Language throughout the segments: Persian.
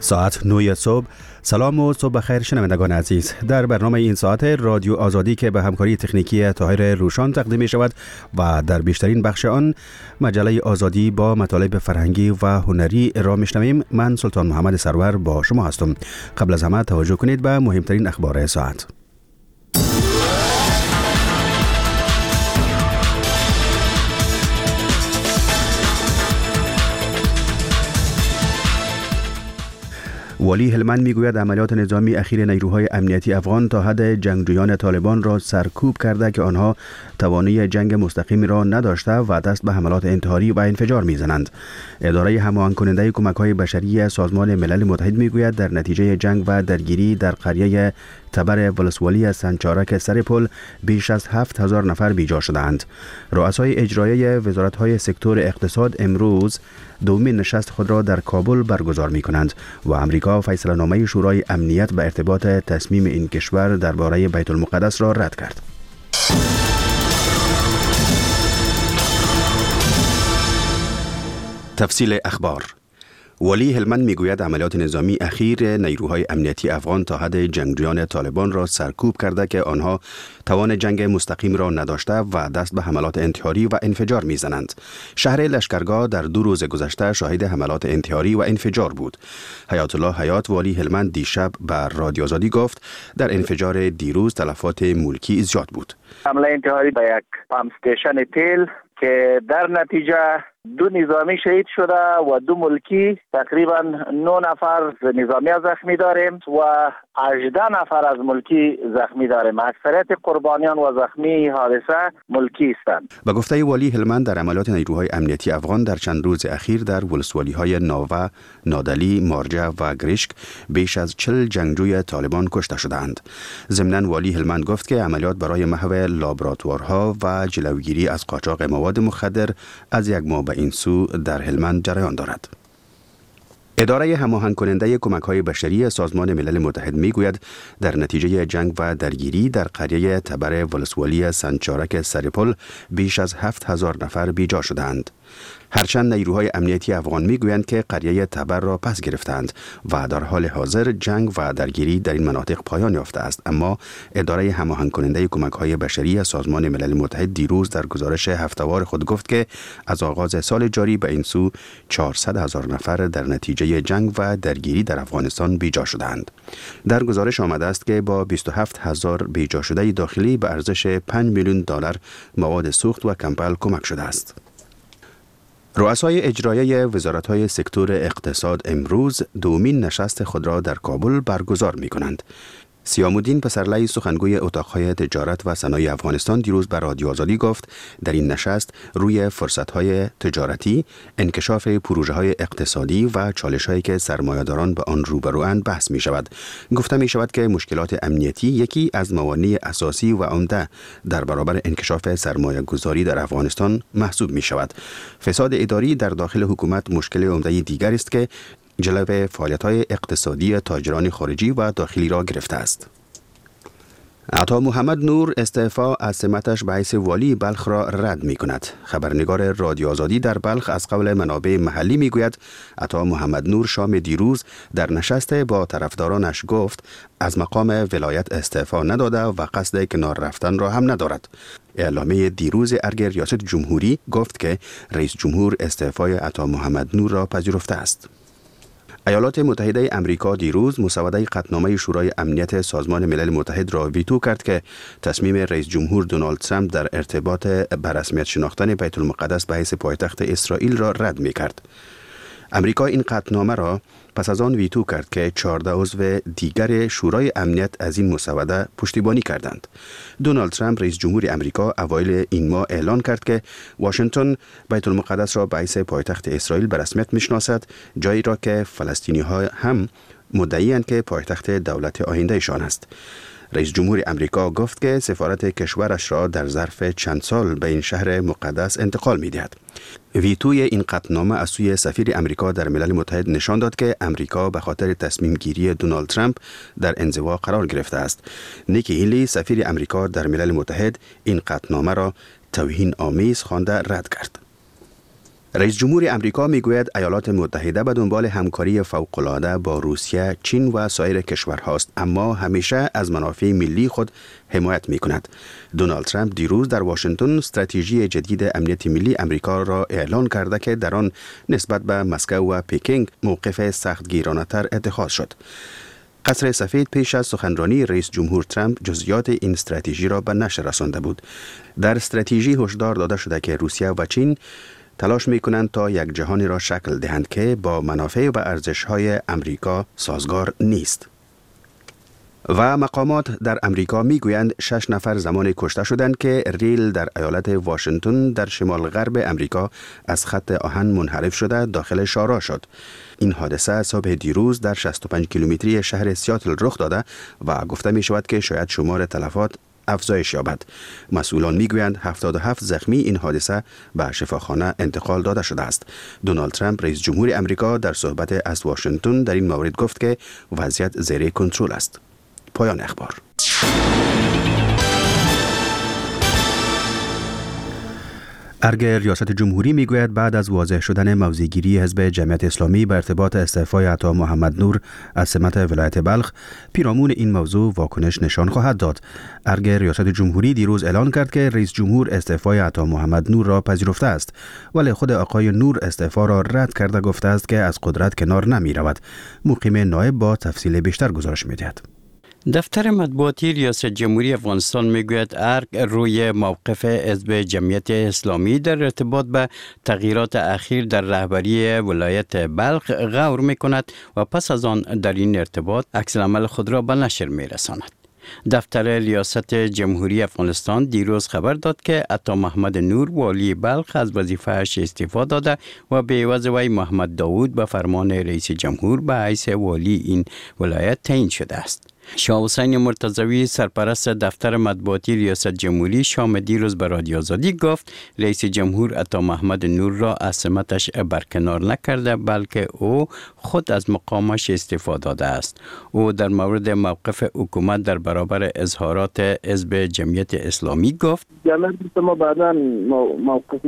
ساعت 9 صبح. سلام و صبح بخیر شنوندگان عزیز. در برنامه این ساعت رادیو آزادی که به همکاری تکنیکی طاهر روشان تقدیم می شود و در بیشترین بخش آن مجله آزادی با مطالب فرهنگی و هنری را می شنویم. من سلطان محمد سرور با شما هستم. قبل از همه توجه کنید به مهمترین اخبار ساعت. والی هلمند میگوید عملیات نظامی اخیر نیروهای امنیتی افغان تا حد جنگجویان طالبان را سرکوب کرده که آنها توانایی جنگ مستقیمی را نداشته و دست به حملات انتحاری و انفجار میزنند. اداره هماهنگ کننده کمک‌های بشری سازمان ملل متحد میگوید در نتیجه جنگ و درگیری در قریه تبر ولسوالی سنچارک سرپل بیش از 7000 نفر بیجا شدند. رؤسای اجرایی وزارت‌های سکتور اقتصاد امروز دومین نشست خود را در کابل برگزار می‌کنند و امریکا فیصله‌نامه شورای امنیت به ارتباط تصمیم این کشور درباره بیت المقدس را رد کرد. تفصیل اخبار. والی هلمند میگوید عملیات نظامی اخیر نیروهای امنیتی افغان تا حد جنگجویان طالبان را سرکوب کرده که آنها توان جنگ مستقیم را نداشته و دست به حملات انتحاری و انفجار میزنند. شهر لشکرگاه در 2 روز گذشته شاهد حملات انتحاری و انفجار بود. حیات الله حیات والی هلمند دیشب بر رادیو آزادی گفت در انفجار دیروز تلفات ملکی زیاد بود. حمله انتحاری به یک پمپ استیشن تیل که در نتیجه 2 نظامی شهید شده و 2 ملکی، تقریبا 9 نفر نظامی زخمی داریم و 18 نفر از ملکی زخمی داریم. اکثریت قربانیان و زخمی حادثه ملکی هستند. به گفته والی هلمند در عملیات نیروهای امنیتی افغان در چند روز اخیر در ولسوالی‌های ناوه، نادلی، مارجه و گریشک بیش از 40 جنگجوی طالبان کشته شدند. ضمناً والی هلمند گفت که عملیات برای محو لابراتوارها و جلوگیری از قاچاق مواد مخدر از یک ماه به این سو در هلمند جریان دارد. اداره هماهنگ کننده کمک‌های بشری سازمان ملل متحد میگوید در نتیجه جنگ و درگیری در قریه تبر ولسوالی سنچارک سرپل بیش از 7000 نفر بیجا شدند. هرچند نیروهای امنیتی افغان میگویند که قریه تبر را پس گرفتند و در حال حاضر جنگ و درگیری در این مناطق پایان یافته است، اما اداره هماهنگ کننده کمک‌های بشری سازمان ملل متحد دیروز در گزارش هفته‌وار خود گفت که از آغاز سال جاری به این سو 400,000 نفر در نتیجه جنگ و درگیری در افغانستان بیجا شدند. در گزارش آمده است که با 27000 بیجا شده داخلی به ارزش 5 میلیون دلار مواد سوخت و کمپل کمک شده است. رؤسای اجرایی وزارت‌های سکتور اقتصاد امروز دومین نشست خود را در کابل برگزار می‌کنند. سیام‌الدین پسرلی سخنگوی اتاق‌های تجارت و صنایع افغانستان دیروز بر رادیو آزادی گفت در این نشست روی فرصت‌های تجارتی، انکشاف پروژه‌های اقتصادی و چالش‌هایی که سرمایه‌داران به آن روبرواند بحث می‌شود. گفته می‌شود که مشکلات امنیتی یکی از موانع اساسی و عمده در برابر انکشاف سرمایه‌گذاری در افغانستان محسوب می‌شود. فساد اداری در داخل حکومت مشکل عمده دیگر است که جلوه فعالیت‌های اقتصادی تاجران خارجی و داخلی را گرفته است. عطا محمد نور استعفا از سمتش به حیث والی بلخ را رد می کند. خبرنگار رادیو آزادی در بلخ از قول منابع محلی می گوید عطا محمد نور شام دیروز در نشست با طرفدارانش گفت از مقام ولایت استعفا نداده و قصد کنار رفتن را هم ندارد. اعلامیه دیروز ارگ ریاست جمهوری گفت که رئیس جمهور استعفای عطا محمد نور را پذیرفته است. ایالات متحده امریکا دیروز مسوده قطعنامه شورای امنیت سازمان ملل متحد را ویتو کرد که تصمیم رئیس جمهور دونالد ترامپ در ارتباط به رسمیت شناختن بیت المقدس به حیث پایتخت اسرائیل را رد می کرد. امریکا این قطعنامه را پس از آن ویتو کرد که 14 عضو دیگر شورای امنیت از این مسوده پشتیبانی کردند. دونالد ترامپ رئیس جمهور امریکا اوایل این ماه اعلان کرد که واشنگتن بیت المقدس را به حیث پایتخت اسرائیل به رسمیت میشناسد، جایی را که فلسطینی‌ها هم مدعی‌اند که پایتخت دولت آیندهشان است. رئیس جمهور امریکا گفت که سفارت کشورش را در ظرف چند سال به این شهر مقدس انتقال می‌دهد. ویتوی این قطعنامه از سوی سفیر امریکا در ملل متحد نشان داد که امریکا به خاطر تصمیم گیری دونالد ترامپ در انزوا قرار گرفته است. نیکی هیلی سفیر امریکا در ملل متحد این قطعنامه را توهین آمیز خوانده رد کرد. رئیس جمهور امریکا میگوید ایالات متحده به دنبال همکاری فوق‌العاده با روسیه، چین و سایر کشورهاست، اما همیشه از منافع ملی خود حمایت میکند. دونالد ترامپ دیروز در واشنگتن استراتژی جدید امنیت ملی امریکا را اعلان کرده که در آن نسبت به مسکو و پکینگ موقف سختگیرانه‌تر اتخاذ شد. قصر سفید پیش از سخنرانی رئیس جمهور ترامپ جزئیات این استراتژی را به نشر رسانده بود. در استراتژی هشدار داده شده که روسیه و چین تلاش می کنند تا یک جهانی را شکل دهند که با منافع و ارزش‌های امریکا سازگار نیست. و مقامات در امریکا می گویند 6 نفر زمان کشته شدند که ریل در ایالت واشنگتن در شمال غرب امریکا از خط آهن منحرف شده داخل شارع شد. این حادثه صبح دیروز در 65 کیلومتری شهر سیاتل رخ داده و گفته می شود که شاید شمار تلفات افزایش یابد. مسئولان میگویند 77 زخمی این حادثه به شفاخانه انتقال داده شده است. دونالد ترامپ رئیس جمهور امریکا در صحبت از واشنگتن در این مورد گفت که وضعیت زیر کنترل است. پایان اخبار. ارگ ریاست جمهوری میگوید بعد از واضح شدن موضع‌گیری حزب جمعیت اسلامی به ارتباط استعفای عطا محمد نور از سمت ولایت بلخ، پیرامون این موضوع واکنش نشان خواهد داد. ارگ ریاست جمهوری دیروز اعلان کرد که رئیس جمهور استعفای عطا محمد نور را پذیرفته است، ولی خود آقای نور استعفا را رد کرده گفته است که از قدرت کنار نمی رود. مقیم نایب با تفصیل بیشتر گزارش می‌دهد. دفتر مطبوعاتی ریاست جمهوری افغانستان میگوید ارگ روی موقف حزب جمعیت اسلامی در ارتباط به تغییرات اخیر در رهبری ولایت بلخ غور میکند و پس از آن در این ارتباط عکس‌العمل خود را به نشر میرساند. دفتر ریاست جمهوری افغانستان دیروز خبر داد که عطا محمد نور والی بلخ از وظیفه‌اش استعفا داده و به عوض وی محمد داوود به فرمان رئیس جمهور به حیث والی این ولایت تعیین شده است. شاه حسین مرتضوی سرپرست دفتر مطبوعاتی ریاست جمهوری شام دیروز به رادیو آزادی گفت رئیس جمهور عطا محمد نور را از سمتش برکنار نکرده بلکه او خود از مقامش استعفا داده است. او در مورد موقف حکومت در برابر اظهارات حزب جمعیت اسلامی گفت ما بعداً موقف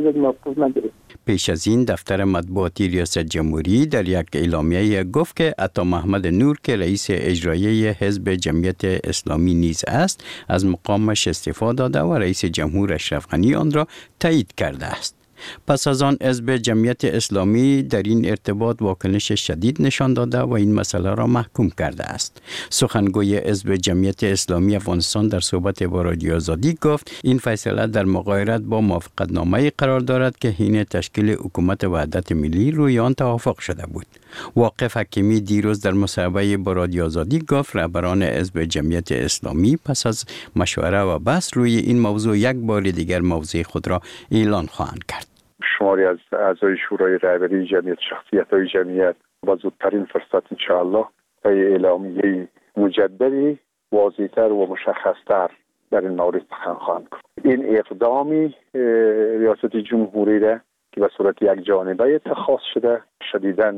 نگیریم. پیش از این دفتر مطبوعاتی ریاست جمهوری در یک اعلامیه گفت که عطا محمد نور که رئیس اجرایی حزب جمعیت اسلامی نیز است از مقامش استعفا داده و رئیس جمهور اشرف غنی آن را تایید کرده است. پس از آن حزب جمعیت اسلامی در این ارتباط واکنش شدید نشان داده و این مسئله را محکوم کرده است. سخنگوی حزب جمعیت اسلامی افغانستان در صحبت با رادیو آزادی گفت این فیصله در مغایرت با موافقتنامه قرار دارد که حین تشکیل حکومت وحدت ملی روی آن توافق شده بود. واقف حکیمی دیروز در مصاحبه با رادیو آزادی گفت رهبران حزب جمعیت اسلامی پس از مشوره و بحث روی این موضوع یک بار دیگر موضع خود را اعلان خواهند کرد. شماری از اعضای شورای رهبری جمعیت، شخصیت‌های جمعیت با زودترین فرصت انشاءالله به اعلامیه مجددی واضح‌تر و مشخص‌تر در این مورد سخن خواهند گفت. این اقدامی ریاست جمهوری را که به صورت یک جانبه اتخاذ شده شدیداً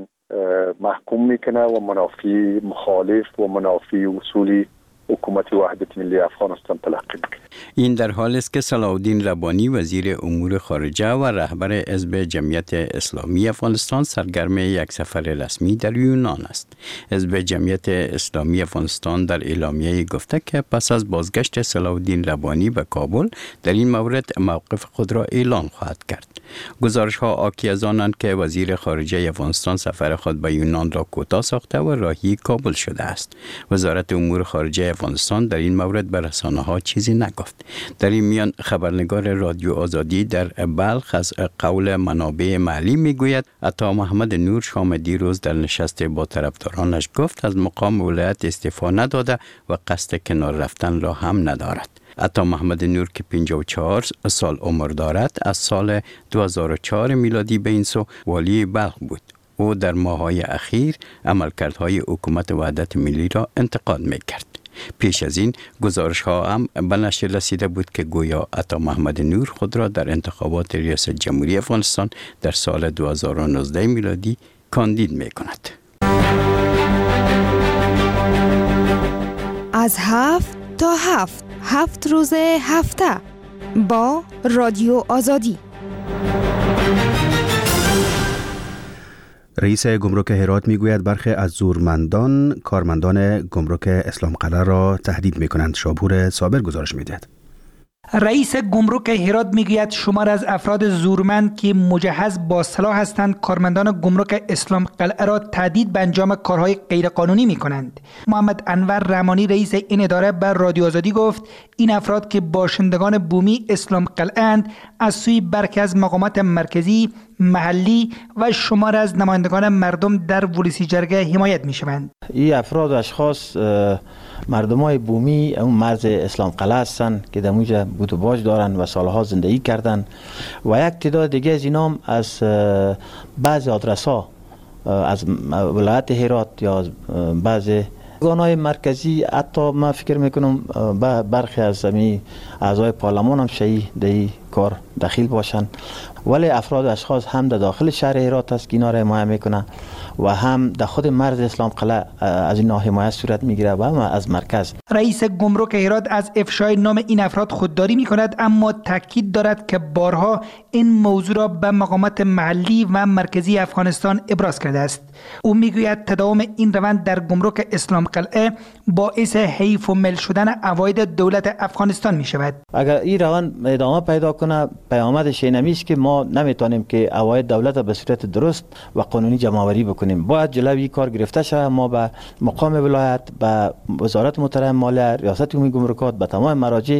محکوم میکنه و منافی مخالف و منافی اصولی حکومت وحدت ملی افغانستان تلقی میکنه. این در حالی است که صلاح الدین ربانی وزیر امور خارجه و رهبر حزب جمعیت اسلامی افغانستان سرگرم یک سفر رسمی در یونان است. حزب جمعیت اسلامی افغانستان در اعلامیه گفته که پس از بازگشت صلاح الدین ربانی به کابل در این مورد موقف خود را اعلان خواهد کرد. گزارش ها حاکی از آنند که وزیر خارجه افغانستان سفر خود به یونان را کوتاه ساخته و راهی کابل شده است. وزارت امور خارجه افغانستان در این مورد به رسانه‌ها چیزی نگفت. در این میان خبرنگار رادیو آزادی در بلخ از قول منابع محلی میگوید عطا محمد نور شام دیروز در نشست با طرفدارانش گفت از مقام ولایت استعفا نداده و قصد کنار رفتن را هم ندارد. عطا محمد نور که 54 سال عمر دارد از سال 2004 میلادی به این سو والی بلخ بود. او در ماه‌های اخیر عملکردهای حکومت وحدت ملی را انتقاد می‌کرد. پیش از این گزارش ها هم به نشر رسیده بود که گویا عطا محمد نور خود را در انتخابات ریاست جمهوری افغانستان در سال 2019 میلادی کاندید می‌کند. از 7 تا 7 روز هفته با رادیو آزادی. رئیس گمرک هرات میگوید برخی از زورمندان کارمندان گمرک اسلام قلعه را تهدید میکنند. شاپور صابر گزارش میدهد. رئیس گمرک هرات میگوید شمار از افراد زورمند که مجهز با سلاح هستند کارمندان گمرک اسلام قلعه را تهدید به انجام کارهای غیرقانونی میکنند. محمد انور رحمانی رئیس این اداره بر رادیو آزادی گفت این افراد که باشندگان بومی اسلام قلعه اند از سوی برخی از مقامات مرکزی، محلی و شمار از نمایندگان مردم در ولسی جرگه حمایت میشوند. این افراد و اشخاص مردمای بومی اون مرز اسلام قلعه هستند که در اونجا بود و باج دارن و سالها زندگی کردن و یک تعداد دیگه از اینام از بعض آدرس‌ها از ولایت هرات یا بعض ارگان‌های مرکزی، حتی من فکر میکنم برخی از اعضای پارلمان هم شایی در این کار دخیل باشن، ولی افراد و اشخاص هم در داخل شهر هرات است که اینا را حمایت میکنن و هم در خود مرز اسلام قلعه از این حمایت صورت میگیره و هم از مرکز. رئیس گمرک هرات از افشای نام این افراد خودداری میکند، اما تاکید دارد که بارها این موضوع را به مقامات محلی و مرکزی افغانستان ابراز کرده است. او میگوید تداوم این روند در گمرک اسلام قلعه باعث حیف و مل شدن عواید دولت افغانستان میشود. اگر این روند ادامه پیدا کنه پیامدش اینمی است که ما نمیتونیم که عواید دولت به صورت درست و قانونی جمع‌آوری بکنیم. باید جلوی کار گرفته شود. ما به مقام ولایت، به وزارت محترم مالیه، ریاست عمومی گمرکات، به تمام مراجع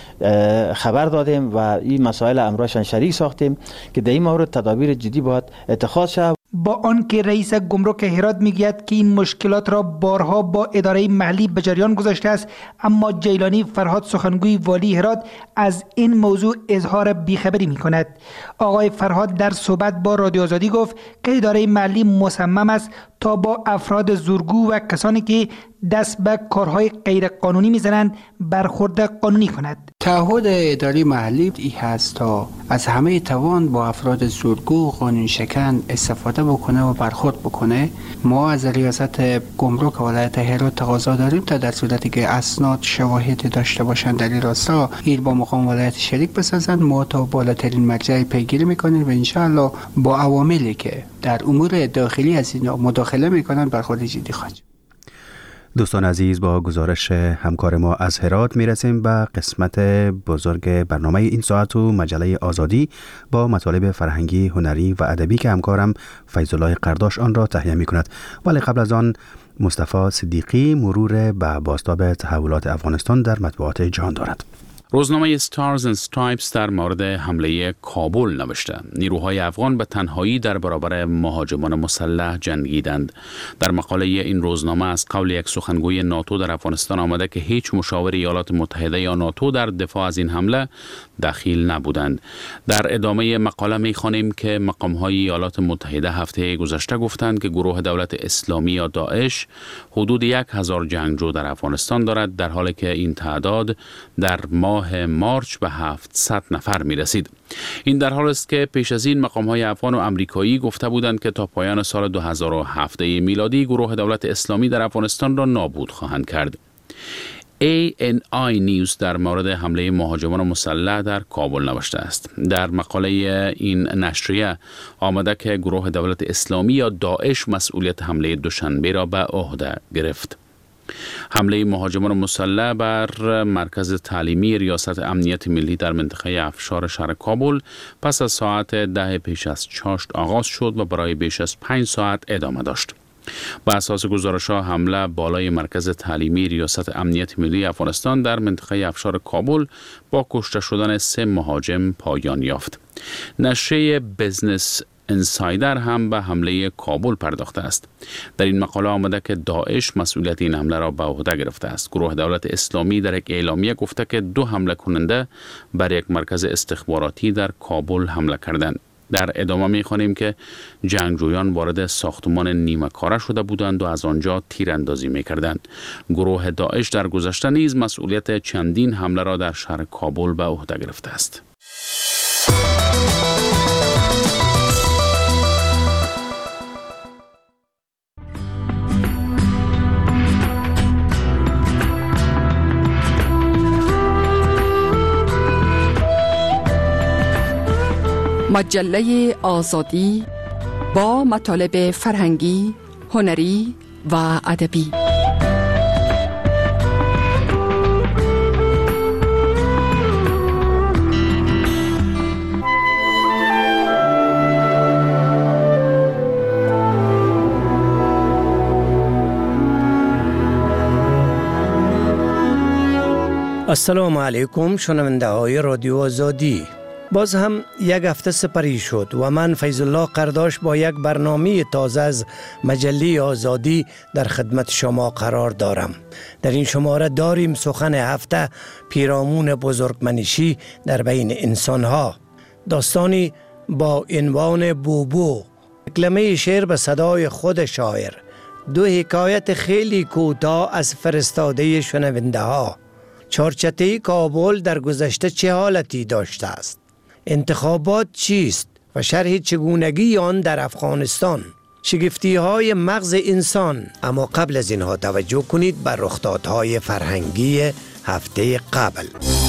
خبر دادیم و این مسائل امرشان شریک ساختیم که در این مورد تدابیر جدی باید اتخاذ شود. با آنکه رئیس گمرک هرات میگوید که این مشکلات را بارها با اداره محلی به جریان گذاشته است، اما جیلانی فرهاد سخنگوی والی هرات از این موضوع اظهار بیخبری میکند. آقای فرهاد در صحبت با رادیو آزادی گفت که اداره محلی مصمم است تا با افراد زورگو و کسانی که دست به کارهای غیر قانونی میزنند برخورد قانونی کند. تعهد اداره محلی ای هست تا از همه توان با افراد زورگو و قانون شکن استفاده بکنه و برخورد بکنه. ما از ریاست گمرک ولایت هرات تقاضا داریم تا در صورتی که اسناد شواهد داشته باشند در این راستا این با مقام ولایت شریک بسازند. ما تا بالاترین مرجع پیگیری میکنیم و انشاءالله با عواملی که در امور داخلی از اینا مداخله میکنن برخورد جدی خواهیم. دوستان عزیز، با گزارش همکار ما از هرات میرسیم به قسمت بزرگ برنامه این ساعت و مجله آزادی با مطالب فرهنگی، هنری و ادبی که همکارم فیض‌الله قرداش آن را تهیه میکند. ولی قبل از آن مصطفی صدیقی مرور به بازتاب تحولات افغانستان در مطبوعات جهان دارد. روزنامه ستارز اند استرایپس در مورد حمله کابل نوشته نیروهای افغان به تنهایی در برابر مهاجمان مسلح جنگیدند. در مقاله این روزنامه از قول یک سخنگوی ناتو در افغانستان آمده که هیچ مشاور ایالات متحده یا ناتو در دفاع از این حمله دخیل نبودند. در ادامه مقاله می‌خوانیم که مقام‌های ایالات متحده هفته گذشته گفتند که گروه دولت اسلامی یا داعش حدود 1000 جنگجو در افغانستان دارد، در حالی که این تعداد در ماه مارچ به 700 نفر می رسید. این در حال است که پیش از این مقام‌های افغان و امریکایی گفته بودند که تا پایان سال 2007 میلادی گروه دولت اسلامی در افغانستان را نابود خواهند کرد. ANI نیوز در مورد حمله مهاجمان مسلح در کابل نوشته است. در مقاله این نشریه آمده که گروه دولت اسلامی یا داعش مسئولیت حمله دوشنبه را به عهده گرفت. حمله مهاجمان مسلح بر مرکز تعلیمی ریاست امنیت ملی در منطقه افشار شهر کابل پس از ساعت 10 پیش از چاشت آغاز شد و برای بیش از 5 ساعت ادامه داشت. بر اساس گزارش‌ها حمله بالای مرکز تعلیمی ریاست امنیت ملی افغانستان در منطقه افشار کابل با کشته شدن 3 مهاجم پایان یافت. نشریه بزنس انسایدر هم به حمله کابل پرداخته است. در این مقاله آمده که داعش مسئولیت این حمله را به عهده گرفته است. گروه دولت اسلامی در یک اعلامیه گفته که 2 حمله کننده بر یک مرکز استخباراتی در کابل حمله کردند. در ادامه می‌خوانیم که جنگجویان وارد ساختمان نیمه کاره شده بودند و از آنجا تیراندازی می‌کردند. گروه داعش در گذشته نیز مسئولیت چندین حمله را در شهر کابل به عهده گرفته است. مجله آزادی با مطالب فرهنگی، هنری و ادبی. السلام علیکم شنونده های رادیو آزادی. باز هم یک هفته سپری شد و من فیض الله قرداش با یک برنامه تازه از مجله آزادی در خدمت شما قرار دارم. در این شماره داریم سخن هفته پیرامون بزرگمنشی در بین انسانها. داستانی با عنوان بوبو، کلمه شعر به صدای خود شاعر، دو حکایت خیلی کوتاه از فرستاده شنونده ها. چارچته کابل در گذشته چه حالتی داشته است؟ انتخابات چیست و شرح چگونگی آن در افغانستان؟ شگفتی های مغز انسان. اما قبل از اینها توجه کنید بر رخدادهای فرهنگی هفته قبل.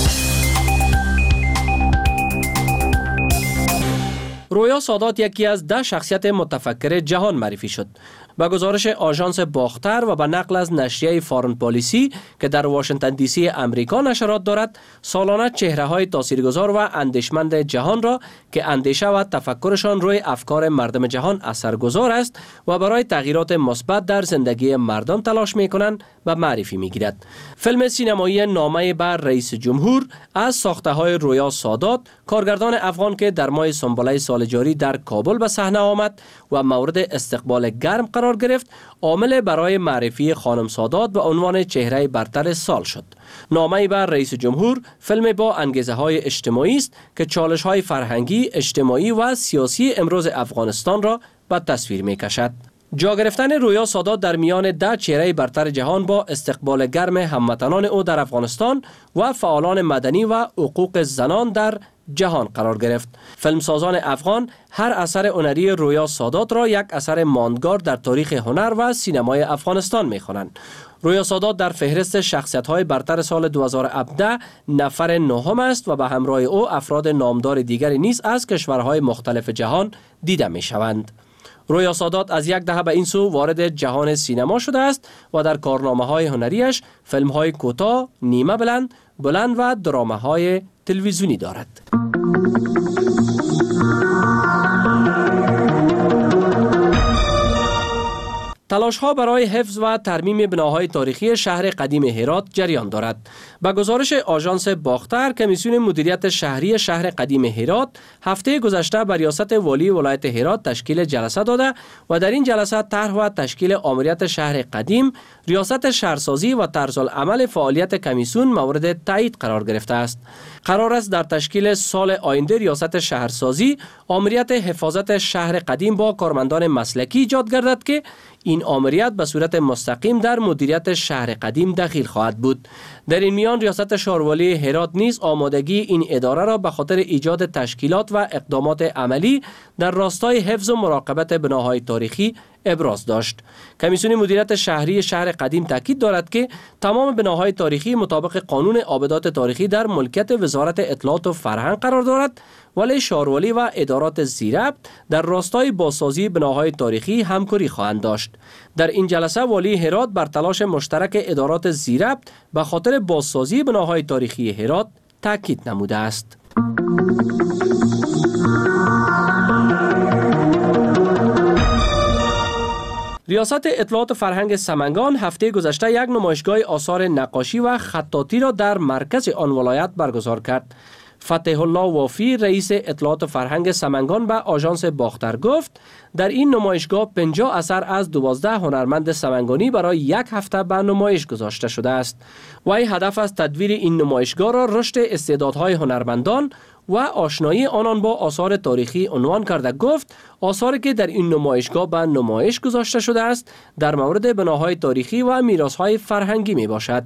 رویا سادات یکی از 10 شخصیت متفکر جهان معرفی شد. با گزارش آژانس باختر و به نقل از نشریه فارن پالیسی که در واشنگتن دی سی امریکا نشرات دارد، سالانه چهره‌های تاثیرگذار و اندیشمند جهان را که اندیشه و تفکرشان روی افکار مردم جهان اثرگذار است و برای تغییرات مثبت در زندگی مردم تلاش می‌کنند و معرفی می‌گیرد. فیلم سینمایی نامه بر رئیس جمهور از ساخته‌های رویا سادات، کارگردان افغان که در ماه سنبله سال جاری در کابل به صحنه آمد و مورد استقبال گرم قرار گرفت، عامل برای معرفی خانم سادات به عنوان چهره برتر سال شد. نامه بر رئیس جمهور فیلم با انگیزه‌های اجتماعی است که چالش‌های فرهنگی، اجتماعی و سیاسی امروز افغانستان را به تصویر می‌کشد. جا گرفتن رویا سادات در میان 10 چهره برتر جهان با استقبال گرم هموطنان او در افغانستان و فعالان مدنی و حقوق زنان در جهان قرار گرفت. فیلمسازان افغان هر اثر هنری رویا سادات را یک اثر ماندگار در تاریخ هنر و سینمای افغانستان می‌خوانند. رویا سادات در فهرست شخصیت‌های برتر سال 2017 نفر نهم است و به همراه او افراد نامدار دیگری نیز از کشورهای مختلف جهان دیده می‌شوند. رویا سادات از یک دهه به این سو وارد جهان سینما شده است و در کارنامه‌های هنریش فیلم‌های کوتاه، نیمه بلند، بلند و درامه‌های تلویزیونی دارد. تلاش‌ها برای حفظ و ترمیم بناهای تاریخی شهر قدیم هرات جریان دارد. با گزارش آژانس باختر، کمیسیون مدیریت شهری شهر قدیم هرات هفته گذشته بر ریاست والی ولایت هرات تشکیل جلسه داده و در این جلسه طرح و تشکیل آمریت شهر قدیم، ریاست شهرسازی و طرزالعمل فعالیت کمیسیون مورد تایید قرار گرفته است. قرار است در تشکیل سال آینده ریاست شهرسازی آمریت حفاظت شهر قدیم با کارمندان مسلکی ایجاد گردد که این آمریت به صورت مستقیم در مدیریت شهر قدیم دخیل خواهد بود. در این میان ریاست شهروالی هرات نیز آمادگی این اداره را به خاطر ایجاد تشکیلات و اقدامات عملی در راستای حفظ و مراقبت بناهای تاریخی ابراز داشت. کمیسیون مدیریت شهری شهر قدیم تاکید دارد که تمام بناهای تاریخی مطابق قانون آبدات تاریخی در ملکیت وزارت اطلاعات و فرهنگ قرار دارد، ولی شهروالی و ادارات زیربط در راستای بازسازی بناهای تاریخی همکاری خواهند داشت. در این جلسه والی هرات بر تلاش مشترک ادارات زیربط به خاطر بازسازی بناهای تاریخی هرات تاکید نموده است. ریاست اطلاعات و فرهنگ سمنگان هفته گذشته یک نمایشگاه آثار نقاشی و خطاطی را در مرکز آن ولایت برگزار کرد. فتح الله وافی رئیس اطلاعات و فرهنگ سمنگان به آژانس باختر گفت در این نمایشگاه 50 اثر از 12 هنرمند سمنگانی برای یک هفته به نمایش گذاشته شده است. وی هدف از تدویر این نمایشگاه را رشد استعدادهای هنرمندان و آشنایی آنان با آثار تاریخی عنوان کرده. گفت آثاری که در این نمایشگاه به نمایش گذاشته شده است در مورد بناهای تاریخی و میراث‌های فرهنگی می باشد.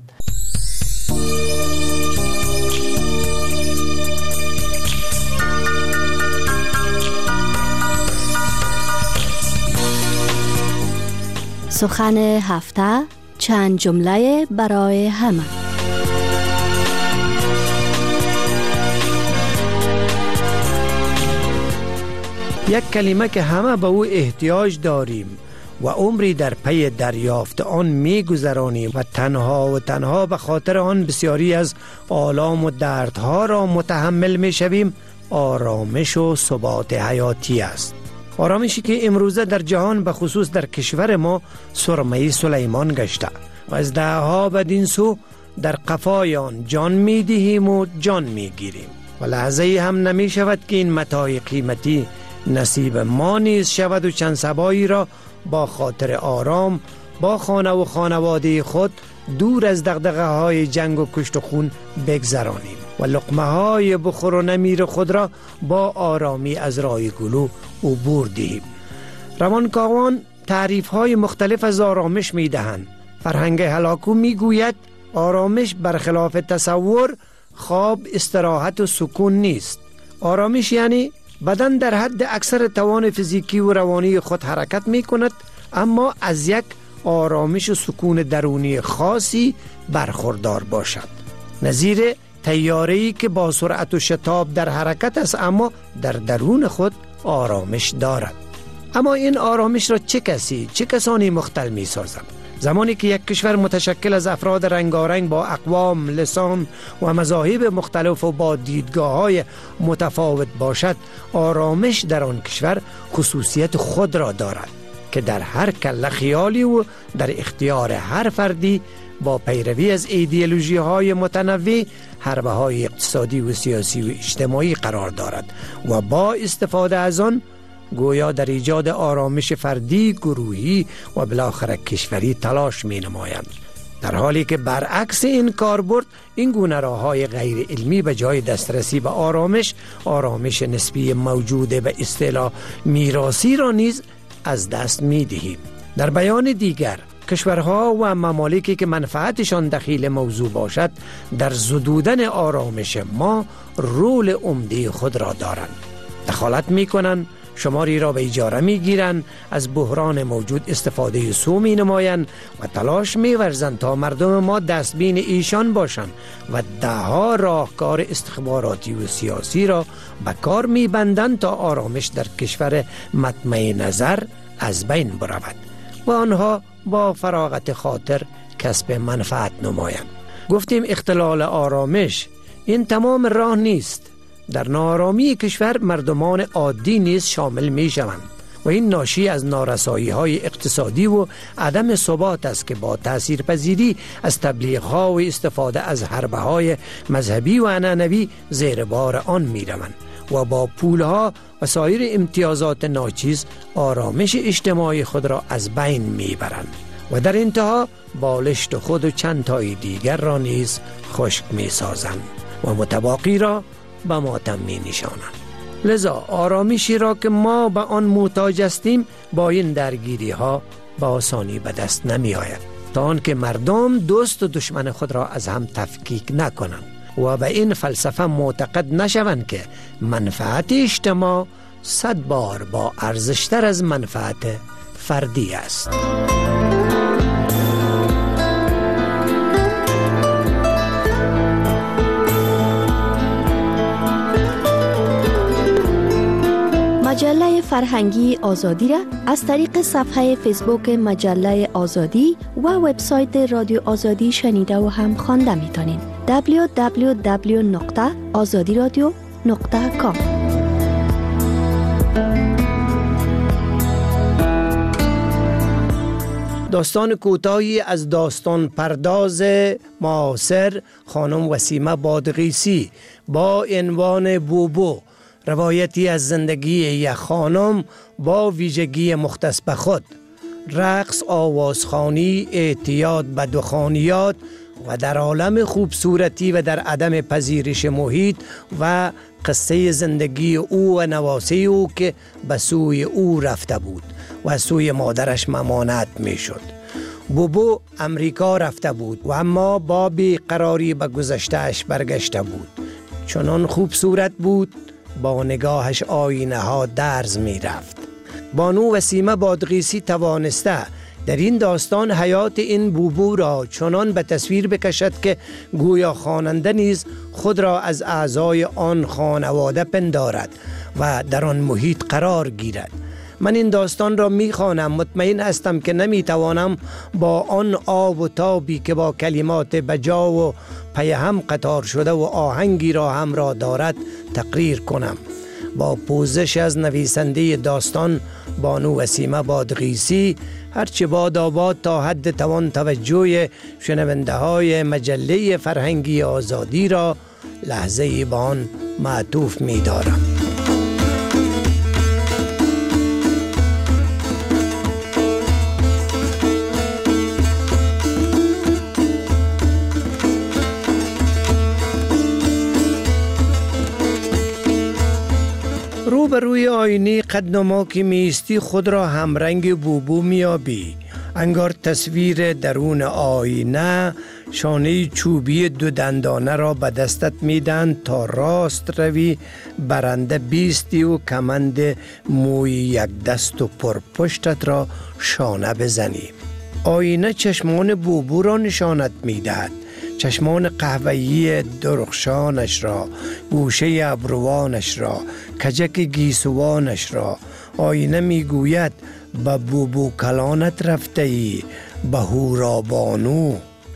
سخن هفته، چند جمله برای همه. یک کلمه که همه به او احتیاج داریم و عمری در پی دریافت آن می گذرانیم و تنها به خاطر آن بسیاری از آلام و دردها را متحمل می شویم، آرامش و ثبات حیاتی است. آرامشی که امروزه در جهان به خصوص در کشور ما سرمه سلیمان گشته و از دهها بدین سو در قفای آن جان می دهیم و جان می گیریم و لحظه هم نمی شود که این متاع قیمتی نصیب ما نیز شود و چند صبایی را با خاطر آرام با خانه و خانواده خود دور از دغدغه های جنگ و کشت و خون بگذرانیم و لقمه های بخور و نمیر خود را با آرامی از راه گلو عبور دهیم. روانکاوان تعریف های مختلف از آرامش می دهند. فرهنگ هلاکو می گوید آرامش برخلاف تصور خواب، استراحت و سکون نیست. آرامش یعنی بدن در حد اکثر توان فیزیکی و روانی خود حرکت می کند، اما از یک آرامش و سکون درونی خاصی برخوردار باشد، نظیر طیاره‌ای که با سرعت و شتاب در حرکت است اما در درون خود آرامش دارد. اما این آرامش را چه کسانی مختل می سازند؟ زمانی که یک کشور متشکل از افراد رنگارنگ با اقوام، لسان و مذاهب مختلف و با دیدگاه‌های متفاوت باشد، آرامش در آن کشور خصوصیت خود را دارد که در هر کله خیالی و در اختیار هر فردی با پیروی از ایدئولوژی‌های متنوع، حربه‌های اقتصادی و سیاسی و اجتماعی قرار دارد و با استفاده از آن گویا در ایجاد آرامش فردی، گروهی و بالاخره کشوری تلاش می نمایند. در حالی که برعکس این کاربرد، این گونه راه‌های غیر علمی به جای دسترسی به آرامش نسبی موجود به اصطلاح میراثی را نیز از دست می دهیم. در بیان دیگر، کشورها و ممالکی که منفعتشان دخیل موضوع باشد در زدودن آرامش ما رول عمده خود را دارند. دخالت می کنند، شماری را به اجاره می گیرند، از بحران موجود استفاده سو می نمایند و تلاش می ورزند تا مردم ما دستبین ایشان باشند و دهها راهکار استخباراتی و سیاسی را به کار می بندند تا آرامش در کشور مطمع نظر از بین برود و آنها با فراغت خاطر کسب منفعت نمایند. گفتیم اختلال آرامش این تمام راه نیست. در ناآرامی کشور مردمان عادی نیز شامل می شوند و این ناشی از نارسایی های اقتصادی و عدم ثبات است که با تاثیرپذیری از تبلیغ ها و استفاده از حربه های مذهبی و عنعنوی زیر بار آن می روند و با پول ها و سایر امتیازات ناچیز آرامش اجتماعی خود را از بین می برند و در انتها بالشت خود و چند تای دیگر را نیز خشک می سازند و متباقی را به ماتم می نشانند. لذا آرامشی را که ما به آن محتاج هستیم با این درگیری ها به آسانی به دست نمی آید، تا آنکه مردم دوست و دشمن خود را از هم تفکیک نکنند و به این فلسفه معتقد نشوند که منفعت اجتماع 100 بار با ارزشتر از منفعت فردی است. مجله فرهنگی آزادی را از طریق صفحه فیسبوک مجله آزادی و وبسایت رادیو آزادی شنیده و هم خوانده میتونین. www.azadiradio.com. داستان کوتاهی از داستان پرداز معاصر خانم وسیمه بادغیسی با عنوان بوبو، روایتی از زندگی یک خانم با ویژگی مختص به خود، رقص، آوازخوانی، اعتیاد به دخانیات و در عالم خوبصورتی و در عدم پذیرش محیط و قصه زندگی او و نواسه او که به سوی او رفته بود و سوی مادرش ممانعت می شد. بوبو امریکا رفته بود و اما با بیقراری به گذشتهش برگشته بود. چنان خوبصورت بود با نگاهش آینه ها درز می رفت. بانو وسیمه بادغیسی توانسته در این داستان حیات این بوبو را چنان به تصویر بکشد که گویا خواننده نیز خود را از اعضای آن خانواده پندارد و در آن محیط قرار گیرد. من این داستان را میخوانم، مطمئن هستم که نمیتوانم با آن آب و تابی که با کلمات بجا و پی هم قطار شده و آهنگی را همراه دارد تقریر کنم. با پوزش از نویسنده داستان بانو وسیمه بادغیسی، هرچه باد آباد تا حد توان توجه شنونده های مجله فرهنگی آزادی را لحظه به آن معطوف می دارم. روبروی آینه قدنما که میستی خود را همرنگ بوبو میابی. انگار تصویر درون آینه شانه چوبی 2 دندانه را به دستت میدن تا راست روی، برنده بیستی و کمند موی 1 دست و پرپشتت را شانه بزنی. آینه چشمان بوبو را نشانت میدهد، چشمان قهوه‌ای درخشانش را، گوشه ابروانش را، کجک گیسوانش را. آینه میگوید به بوبو کلانت رفته ای، به هورابانو.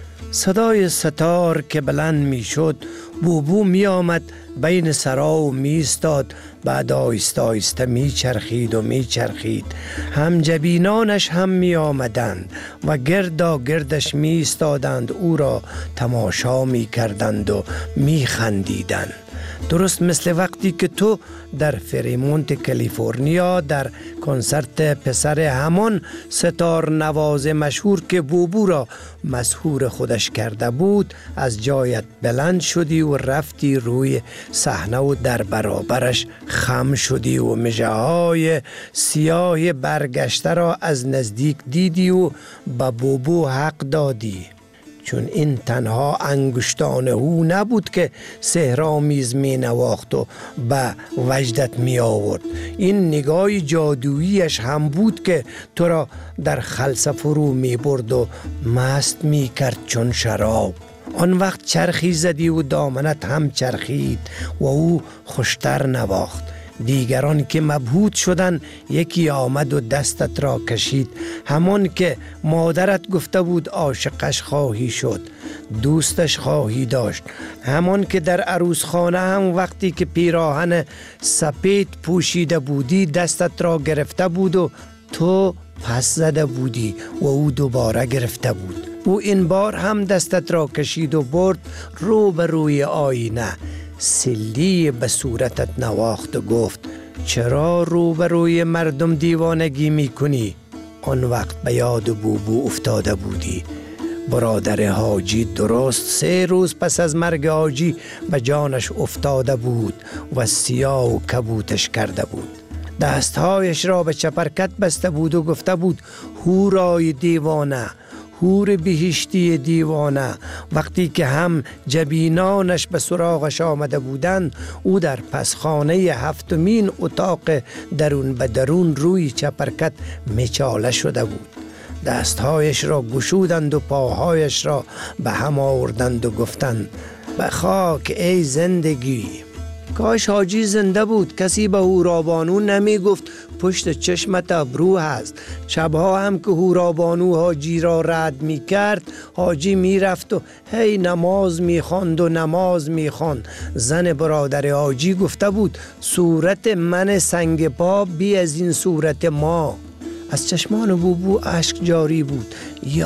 صدای ستار که بلند میشد، بوبو می آمد بین سرا و می استاد، بعد آیسته آیسته می چرخید و می چرخید. هم جبینانش هم می آمدند و گردا گردش می استادند، او را تماشا می کردند و می خندیدند. درست مثل وقتی که تو در فریمونت کالیفرنیا در کنسرت پسر همان ستار نواز مشهور که بوبو را مسحور خودش کرده بود از جایت بلند شدی و رفتی روی صحنه و در برابرش خم شدی و مژه‌های سیاه برگشته را از نزدیک دیدی و به بوبو حق دادی، چون این تنها انگشتان او نبود که سحرآمیز می نواخت و به وجدت می آورد. این نگاه جادوییش هم بود که تو را در خلسه فرو می برد و مست می کرد چون شراب. آن وقت چرخی زدی و دامنت هم چرخید و او خوشتر نواخت. دیگران که مبهوت شدن، یکی آمد و دستت را کشید، همان که مادرت گفته بود عاشقش خواهی شد، دوستش خواهی داشت، همان که در عروسخانه هم وقتی که پیراهن سپید پوشیده بودی دستت را گرفته بود و تو پس زده بودی و او دوباره گرفته بود. او این بار هم دستت را کشید و برد رو به روی آینه، سلی به صورتت نواخت و گفت چرا روبروی مردم دیوانگی میکنی؟ آن وقت به یاد بوبو افتاده بودی. برادر حاجی درست 3 روز پس از مرگ حاجی به جانش افتاده بود و سیاه و کبوتش کرده بود. دستهایش را به چپرکت بسته بود و گفته بود هورای دیوانه، هور بهشتی دیوانه. وقتی که هم جبینانش به سراغش آمده بودند، او در پسخانه 7مین اتاق درون به درون روی چپرکت مچاله شده بود. دستهایش را گشودند و پاهایش را به هم آوردند و گفتند به خاک ای زندگی. کاش حاجی زنده بود، کسی به هورابانو نمی گفت پشت چشمت ابرو هست. شبها هم که هورابانو حاجی را رد می کرد، حاجی می رفت و هی نماز می خواند و نماز می خواند. زن برادر حاجی گفته بود صورت من سنگ پا بی از این صورت ما. از چشمان بوبو اشک جاری بود،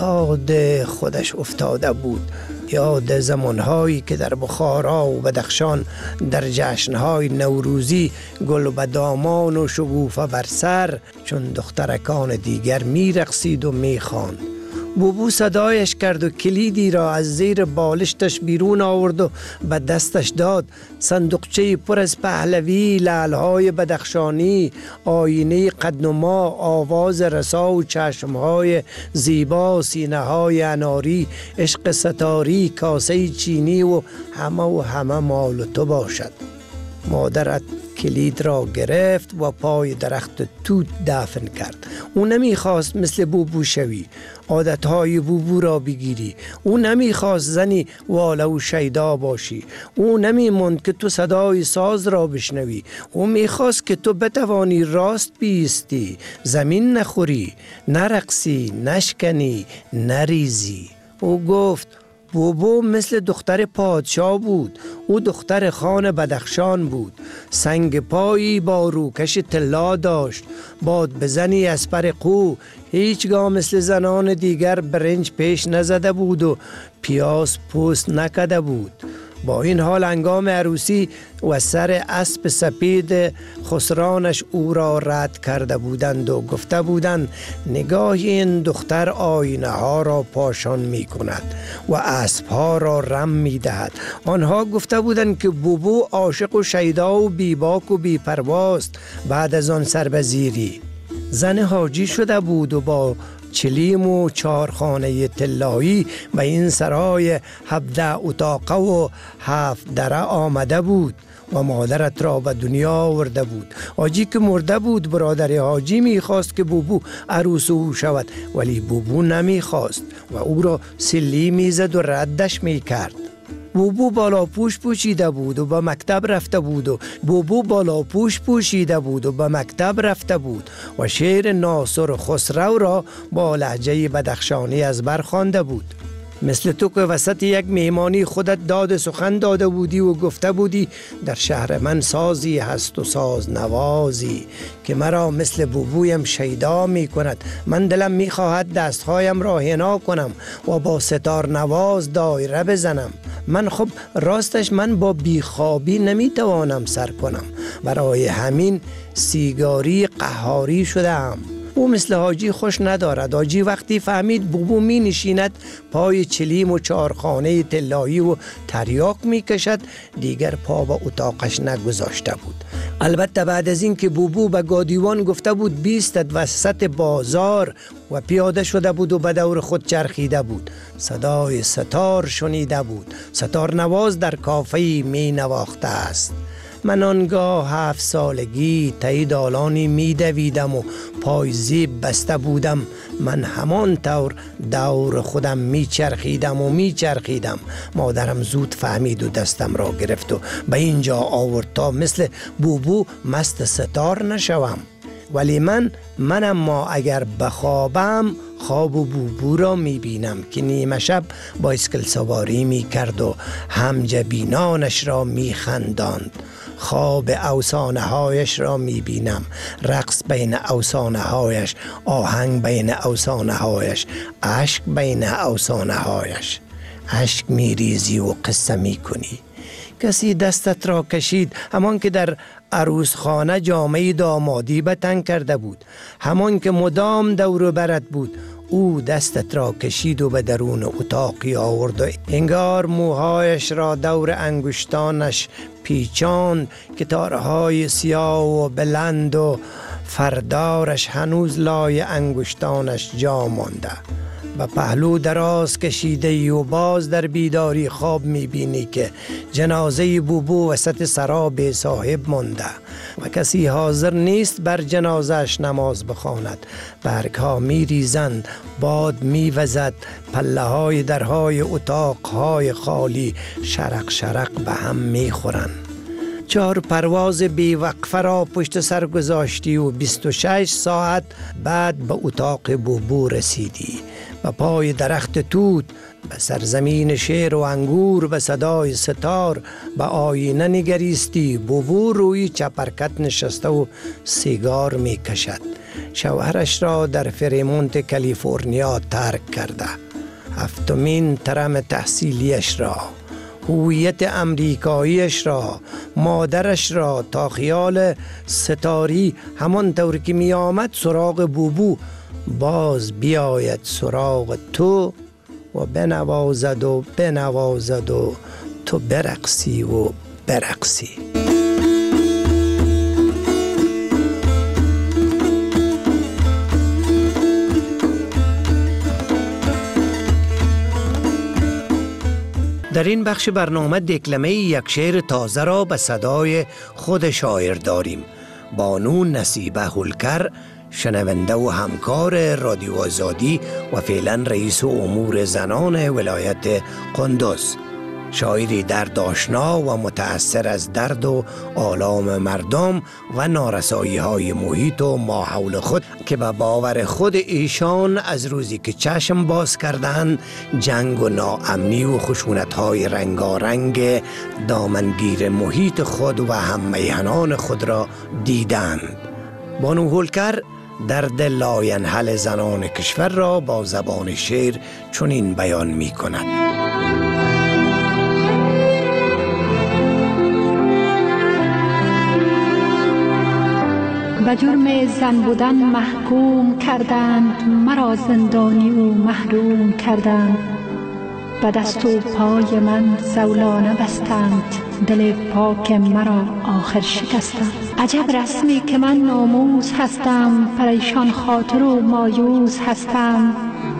یاد خودش افتاده بود، یاد زمانهایی که در بخارا و بدخشان در جشنهای نوروزی گل و بدامان و شگوفه بر سر چون دخترکان دیگر می رقصید و می خواند. بوبو صدایش کرد و کلیدی را از زیر بالشتش بیرون آورد و به دستش داد. صندوقچه پر از پهلوی، لعلهای بدخشانی، آینه قدنما، آواز رسا و چشمهای زیبا، سینه‌های اناری، عشق ستاری، کاسه چینی و همه مال تو باشد. مادرت کلید را گرفت و پای درخت توت دفن کرد. او نمیخواست مثل بوبو شوی، عادتهای بوبو را بگیری. او نمیخواست زنی واله و شیدا باشی. او نمیموند که تو صدای ساز را بشنوی. او میخواست که تو بتوانی راست بیستی، زمین نخوری، نرقصی، نشکنی، نریزی. او گفت بوبو مثل دختر پادشاه بود. او دختر خان بدخشان بود. سنگ پایی با روکش طلا داشت. باد بزنی از پر قو. هیچگاه مثل زنان دیگر برنج پیش نزده بود و پیاز پوست نکده بود. با این حال هنگام عروسی و سر اسب سپید خسرانش او را رد کرده بودند و گفته بودند نگاه این دختر آینه ها را پاشان می کند و اسب ها را رم می دهد. آنها گفته بودند که بوبو عاشق و شیدا و بیباک و بی‌پرواست. بعد از آن سربزیری زن حاجی شده بود و با چلیم و 4 خانه طلایی و این سرای 17 اتاقه و 7 دره آمده بود و مادرت را به دنیا آورده بود. حاجی که مرده بود، برادر حاجی میخواست که بوبو عروس او شود، ولی بوبو نمیخواست و او را سلی میزد و ردش میکرد. بوبو بالاپوش پوشیده بود و به مکتب رفته بود و شعر ناصر خسرو را با لهجه بدخشانی از بر خوانده بود. مثل تو که وسط یک مهمانی خودت داد سخن داده بودی و گفته بودی در شهر من سازی هست و ساز نوازی که مرا مثل بوبویم شیدا می کند. من دلم می خواهد دستهایم را حنا کنم و با ستار نواز دایره بزنم. من خب راستش من با بیخوابی نمی توانم سر کنم، برای همین سیگاری قهاری شدم. او مثل حاجی خوش ندارد. حاجی وقتی فهمید بوبو می نشیند پای چلیم و 4 خانه طلایی و تریاک می کشد، دیگر پا به اتاقش نگذاشته بود. البته بعد از این که بوبو به گادیوان گفته بود بیستد وسط بازار و پیاده شده بود و به دور خود چرخیده بود، صدای ستار شنیده بود. ستار نواز در کافه‌ای می نواخته است. من آنگاه 7 سالگی طی دالانی می دویدم و پای زیب بسته بودم. من همان طور دور خودم می چرخیدم. مادرم زود فهمید و دستم را گرفت و به اینجا آورد تا مثل بوبو مست ستار نشوم. ولی من اما اگر بخوابم خواب و بوبو را می بینم که نیمه شب بایسکل سواری می کرد و همجبینانش را می خنداند. خواب افسانه هایش را می بینم، رقص بین افسانه هایش، آهنگ بین افسانه هایش، عشق بین افسانه هایش. عشق می ریزی و قصه می کنی. کسی دستت را کشید، همان که در عروس خانه جامه دامادی به تن کرده بود، همان که مدام دور برت بود. او دستت را کشید و به درون اتاقی آورد و انگار موهایش را دور انگشتانش پیچاند که تارهای سیاه و بلند و فردارش هنوز لای انگشتانش جا مانده. و پهلو دراز کشیده و باز در بیداری خواب میبینی که جنازه بوبو وسط سرا بی صاحب مانده و کسی حاضر نیست بر جنازش نماز بخواند. برگ ها میریزند، باد میوزد، پله های درهای اتاق های خالی شرق شرق به هم میخورند. 4 پرواز بی وقفه را پشت سر گذاشتی و 26 ساعت بعد به اتاق بوبو رسیدی. به پای درخت توت، به سرزمین شیر و انگور، به صدای ستار، به آینه نگریستی. بوبو روی چپرکت نشسته و سیگار می کشد. شوهرش را در فریمونت کالیفرنیا ترک کرده. 7مین ترم تحصیلیش را، هویت امریکاییش را، مادرش را، تا خیال ستاری همان طور که می آمد سراغ بوبو باز بیاید سراغ تو و بنوازد و تو برقصی و برقصی. در این بخش برنامه دکلمه یک شعر تازه را به صدای خود شاعر داریم. بانو نصیبه هولکر، شنونده و همکار رادیو آزادی و فعلا رئیس امور زنان ولایت قندوز. شاعری درد آشنا و متأثر از درد و آلام مردم و نارسایی های محیط و ماحول خود که به باور خود ایشان از روزی که چشم باز کردند جنگ و ناامنی و خشونت های رنگارنگ دامنگیر محیط خود و هم میهنان خود را دیدند. بانو هولکر درد لاینحل زنان کشور را با زبان شعر چنین بیان می کند. به جرم زن بودن محکوم کردند، مرا زندانی و محروم کردند. به دست و پای من زولانه بستند، دل پاک مرا آخر شکستند. عجب رسمی که من ناموس هستم، پریشان خاطر و مایوس هستم.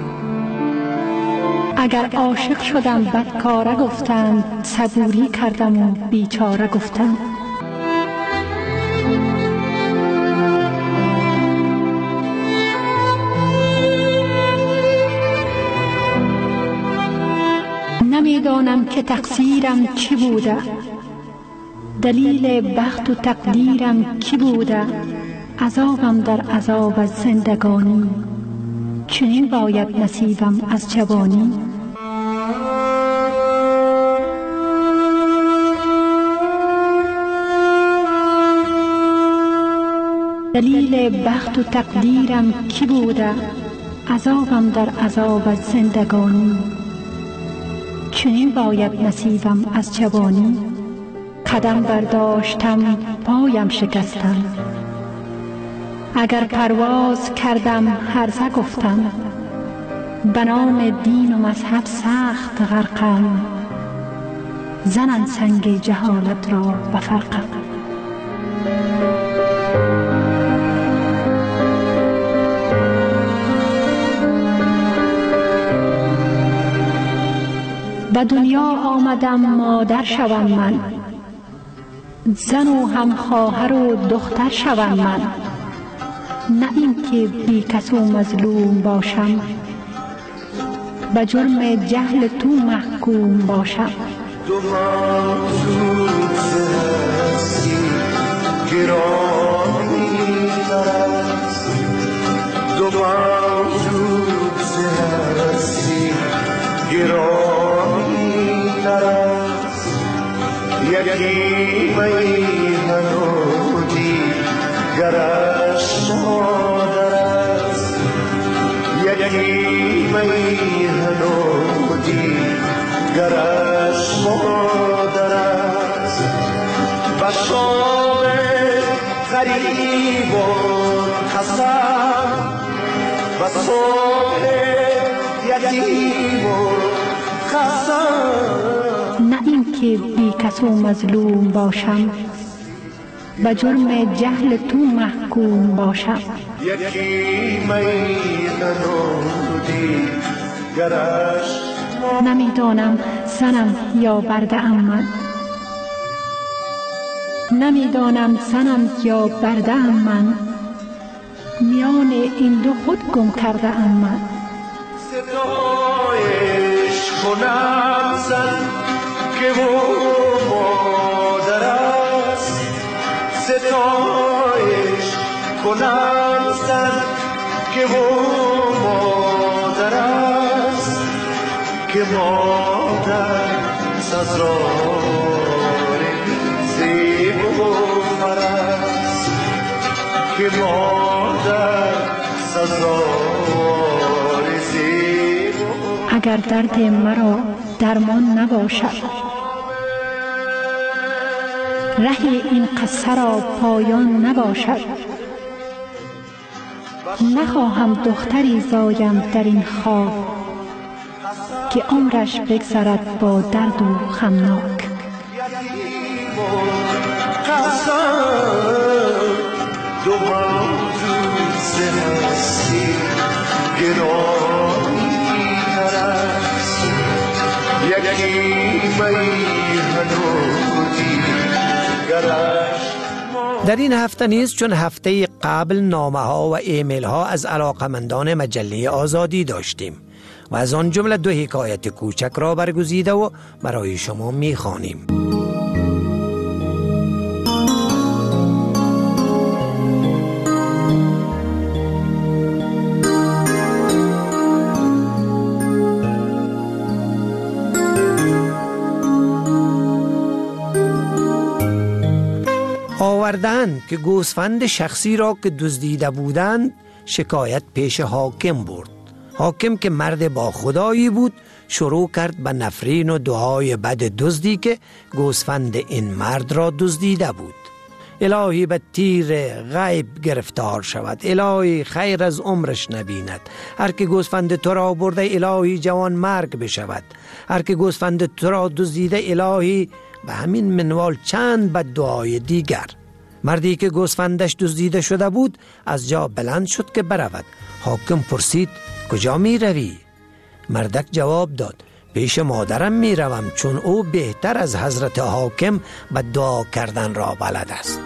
اگر عاشق شدم بدکاره گفتند، صبوری کردم و بیچاره گفتند. نمیدانم که تقصیرم چی بوده، دلیل بخت و تقدیرم کی بوده. عذابم در عذاب از زندگانی، چنین باید نصیبم از جوانی. دلیل بخت و تقدیرم کی بوده، عذابم در عذاب از زندگانی، چنین باید نصیبم از جوانی. قدم برداشتم پایم شکستم، اگر پرواز کردم هرزه گفتم. به نام دین و مذهب سخت غرقم، زنن سنگ جهالت را به فرقم. به دنیا آمدم مادر شوم من، زن و هم خواهر و دختر شوم من. نه این که بی کس و مظلوم باشم، به جرم جهل تو محکوم باشم. دو موجود هستی گرامی ترست، دو موجود هستی گرامی ترست. یکی میهن و دیگرش مادر است، یکی میهن و دیگرش مادر است. و شام غریبان قسم و صبح یتیمان قسم. نه این که بی کس و مظلوم باشم، به جرم جهل تو محکوم باشم. یکی میهن و دیگرش نمیدانم زنم یا برده ام من، نمیدانم زنم یا برده ام من. میان این دو خود گم کرده ام من. ستایش کنم زن که او مادر است، ستایش کنم زن که او مادر است. که مادر سزار زیب و فرست، که مادر سزار زیب. اگر درد مرا درمان نباشد، ره این قصه را پایان نباشد. نخواهم دختری زایم در این خاک، که عمرش بگذرد با درد و غمناک. دو موجود هستی گرامی ترست، یکی در این هفته نیز چون هفته قبل نامه ها و ایمیل ها از علاقمندان مجله آزادی داشتیم و از آن جمله 2 حکایت کوچک را برگزیده و برای شما می خوانیم. آوردند که گوسفند شخصی را که دزدیده بودند شکایت پیش حاکم برد. حاکم که مرد با خدایی بود شروع کرد به نفرین و دعای بد دزدی که گوسفند این مرد را دزدیده بود. الهی به تیر غیب گرفتار شود، الهی خیر از عمرش نبیند، هر که گوسفند تو را برده الهی جوان مرگ بشود، هر که گوسفند تو را دزدیده الهی به همین منوال چند بد دعای دیگر. مردی که گوسفندش دزدیده شده بود از جا بلند شد که برود. حاکم پرسید کجا می روی؟ مردک جواب داد پیش مادرم می روم چون او بهتر از حضرت حاکم به دعا کردن را بلد است.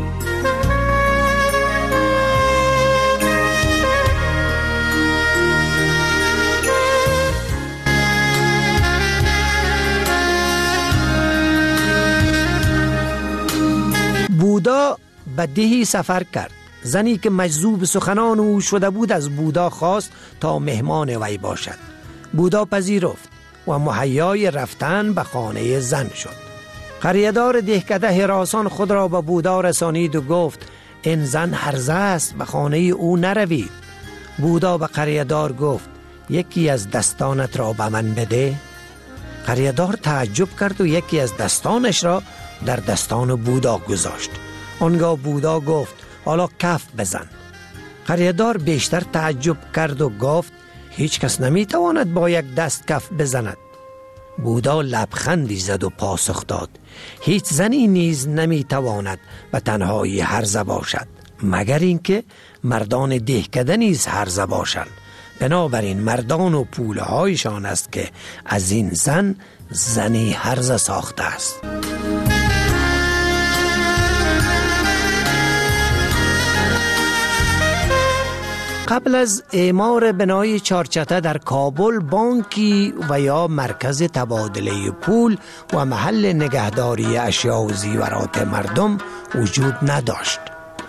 بودا به دهی سفر کرد. زنی که مجذوب سخنان او شده بود از بودا خواست تا مهمان وی باشد. بودا پذیرفت و مهیای رفتن به خانه زن شد. قریه‌دار دهکده هراسان خود را به بودا رسانید و گفت این زن هرزه است، به خانه او نروید. بودا به قریه‌دار گفت یکی از دستانت را به من بده. قریه‌دار تعجب کرد و یکی از دستانش را در دستان بودا گذاشت. آنگاه بودا گفت حالا کف بزن. قریه‌دار بیشتر تعجب کرد و گفت هیچ کس نمیتواند با یک دست کف بزند. بودا لبخندی زد و پاسخ داد هیچ زنی نیز نمیتواند به تنهایی هرزه باشد مگر اینکه مردان دهکده نیز هرزه باشند. بنابراین مردان و پوله هایشان است که از این زن زنی هرزه ساخته است. قبل از اعمار بنای چارچته در کابل بانکی و یا مرکز تبادله پول و محل نگهداری اشیا و زیورات مردم وجود نداشت.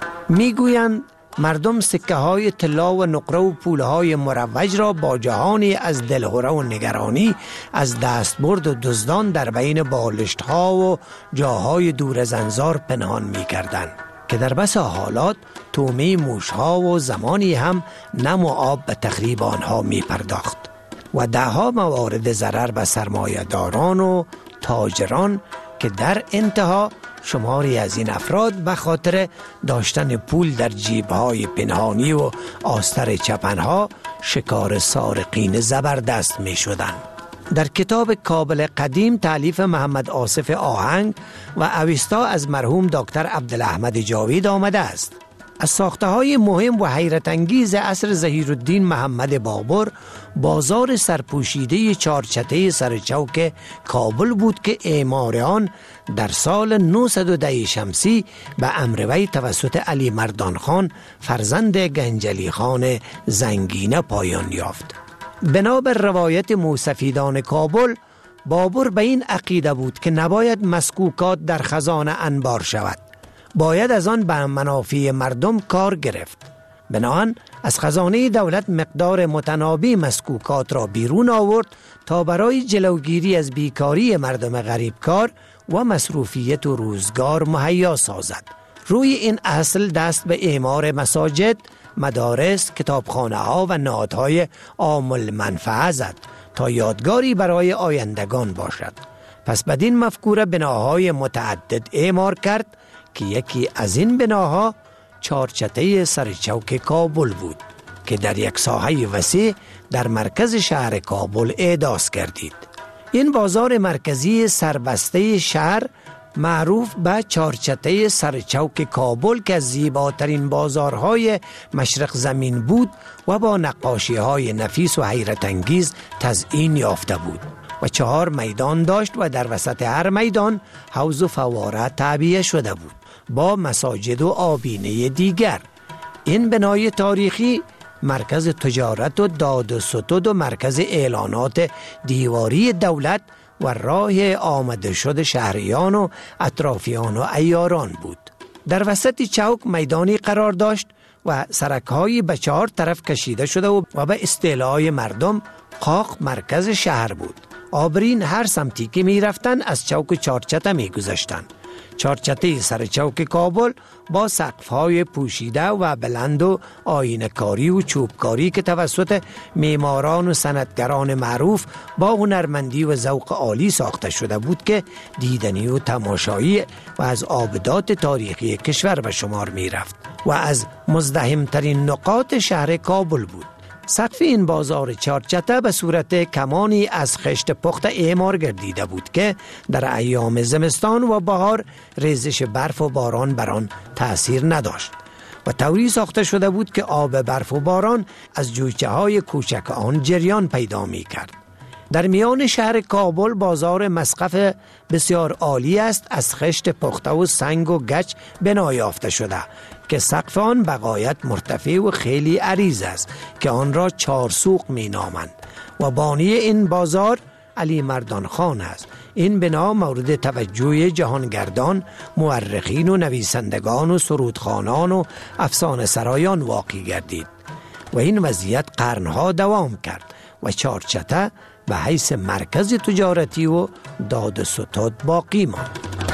میگویند مردم سکه های طلا و نقره و پول های مروج را با جهانی از دلهره و نگرانی از دستبرد و دزدان در بین بالشت ها و جاهای دور زنزار پنهان می کردند که در بسا حالات تومی موش ها و زمانی هم نم و آب به تخریب آنها می پرداخت و دهها موارد ضرر به سرمایه داران و تاجران که در انتها شماری از این افراد به خاطر داشتن پول در جیب‌های پنهانی و آستر چپنها شکار سارقین زبردست می شدند. در کتاب کابل قدیم تالیف محمد آصف آهنگ و اوستا از مرحوم دکتر عبدالاحمد جاوید آمده است. از ساخته‌های مهم و حیرت انگیز عصر ظهیرالدین محمد بابر بازار سرپوشیده چارچته سرچوک کابل بود که اعمار آن در سال 910 شمسی به امر وی توسط علی مردان خان فرزند گنجلی خان زنگینه پایان یافت. بنابر روایت موسفیدان کابل بابر به این عقیده بود که نباید مسکوکات در خزانه انبار شود، باید از آن به منافع مردم کار گرفت. بنابراین از خزانه دولت مقدار متنابی مسکوکات را بیرون آورد تا برای جلوگیری از بیکاری مردم غریبکار و مصروفیت و روزگار مهیا سازد. روی این اصل دست به اعمار مساجد، مدارس، کتابخانه ها و نهادهای عام المنفعه زد تا یادگاری برای آیندگان باشد. پس بدین مفکوره بناهای متعدد اعمار کرد که یکی از این بناها چارچته سرچوک کابل بود که در یک ساحه وسیع در مرکز شهر کابل احداث گردید. این بازار مرکزی سربسته شهر معروف به چارچته سرچوک کابل که از زیباترین بازارهای مشرق زمین بود و با نقاشی‌های نفیس و حیرت انگیز تزیین یافته بود. و 4 میدان داشت و در وسط هر میدان حوض و فواره تعبیه شده بود با مساجد و آبینه دیگر. این بنای تاریخی مرکز تجارت و داد و ستد و مرکز اعلانات دیواری دولت و راه آمده شد شهریان و اطرافیان و عیاران بود. در وسط چوک میدانی قرار داشت و سرک‌هایی به 4 طرف کشیده شده و به استعلای مردم قاق مرکز شهر بود. آبرین هر سمتی که می رفتن از چوک چارچته می گذشتن. چارچته سر چوک کابل با سقف‌های پوشیده و بلند و آینه‌کاری و چوبکاری که توسط معماران و صنعتگران معروف با هنرمندی و ذوق عالی ساخته شده بود که دیدنی و تماشایی و از آبدات تاریخی کشور به شمار می رفت و از مزدحمترین نقاط شهر کابل بود. سقف این بازار چارچته به صورت کمانی از خشت پخت اعمار گردیده بود که در ایام زمستان و بهار ریزش برف و باران بر آن تأثیر نداشت و طوری ساخته شده بود که آب برف و باران از جویچه های کوچک آن جریان پیدا می کرد. در میان شهر کابل بازار مسقف بسیار عالی است، از خشت پخته و سنگ و گچ بنا یافته شده که سقف آن به غایت مرتفع و خیلی عریض است که آن را 4 سوق می نامند و بانی این بازار علی مردان خان است. این بنا مورد توجه جهانگردان، مورخین و نویسندگان و سرودخوانان و افسانه سرایان واقع گردید و این وضعیت قرنها دوام کرد و چارچته به حیث مرکز تجارتی و داد و ستد باقی ماند.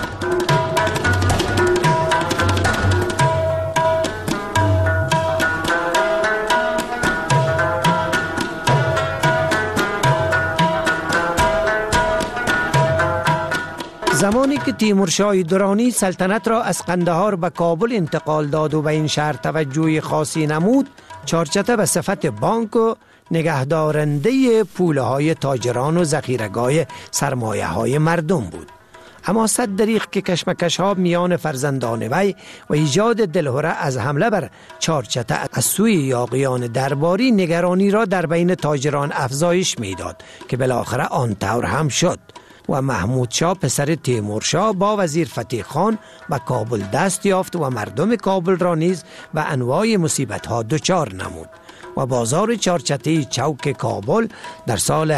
زمانی که تیمورشاه درانی سلطنت را از قندهار به کابل انتقال داد و به این شهر توجه خاصی نمود، چارچته به صفت بانک و نگهدارنده پوله‌های تاجران و ذخیره‌گاه سرمایه‌های مردم بود. اما صد دریغ که کشمکش‌ها میان فرزندان وی و ایجاد دلهره از حمله بر چارچته از سوی یاغیان درباری نگرانی را در بین تاجران افزایش میداد که بالاخره آن طور هم شد و محمود شاه پسر تیمورشاه با وزیر فتح خان به کابل دست یافت و مردم کابل را نیز به انواع مصیبت‌ها دچار نمود و بازار چارچته چوک کابل در سال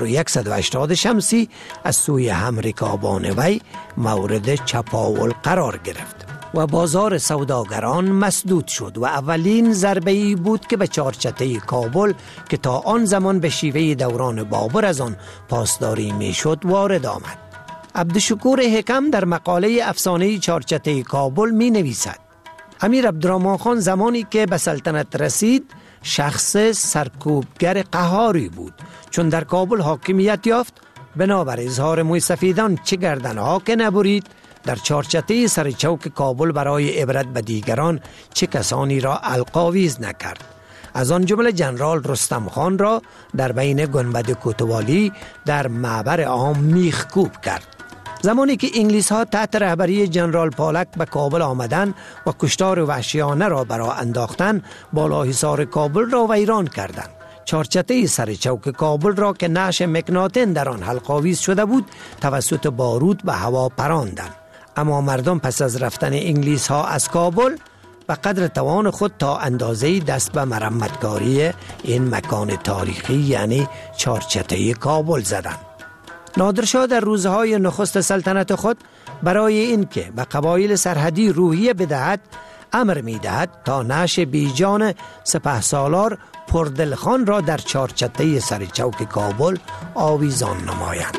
1180 شمسی از سوی همرکابان وی مورد چپاول قرار گرفت و بازار سوداگران مسدود شد و اولین ضربه‌ای بود که به چارچته کابل که تا آن زمان به شیوه دوران بابر از آن پاسداری میشد وارد آمد. عبدالشکور حکم در مقاله افسانه چارچته کابل می نویسد: امیر عبدالرحمن خان زمانی که به سلطنت رسید شخص سرکوبگر قهاری بود. چون در کابل حاکمیت یافت، بنابر اظهار موی سفیدان چه گردنها که نبرید، در چارچته سر چوک کابل برای عبرت به دیگران چه کسانی را القاویز نکرد. از آن جمله جنرال رستم خان را در بین گنبد کوتوالی در معبر عام میخکوب کرد. زمانی که انگلیس ها تحت رهبری جنرال پالک به کابل آمدند و کشتار وحشیانه را برا انداختند، بالا حصار کابل را ویران کردند. چارچته سر چوک کابل را که نعش مکناتن در آن حلقاویز شده بود توسط بارود به هوا پراندند. اما مردم پس از رفتن انگلیس ها از کابل به قدر توان خود تا اندازه‌ای دست به مرمتکاری این مکان تاریخی یعنی چارچته کابل زدند. نادرشاه در روزهای نخست سلطنت خود برای اینکه به قبایل سرحدی روحیه بدهد امر می‌دهد تا نعش بیجان سپهسالار پردلخان را در چارچته سر چوک کابل آویزان نمایند.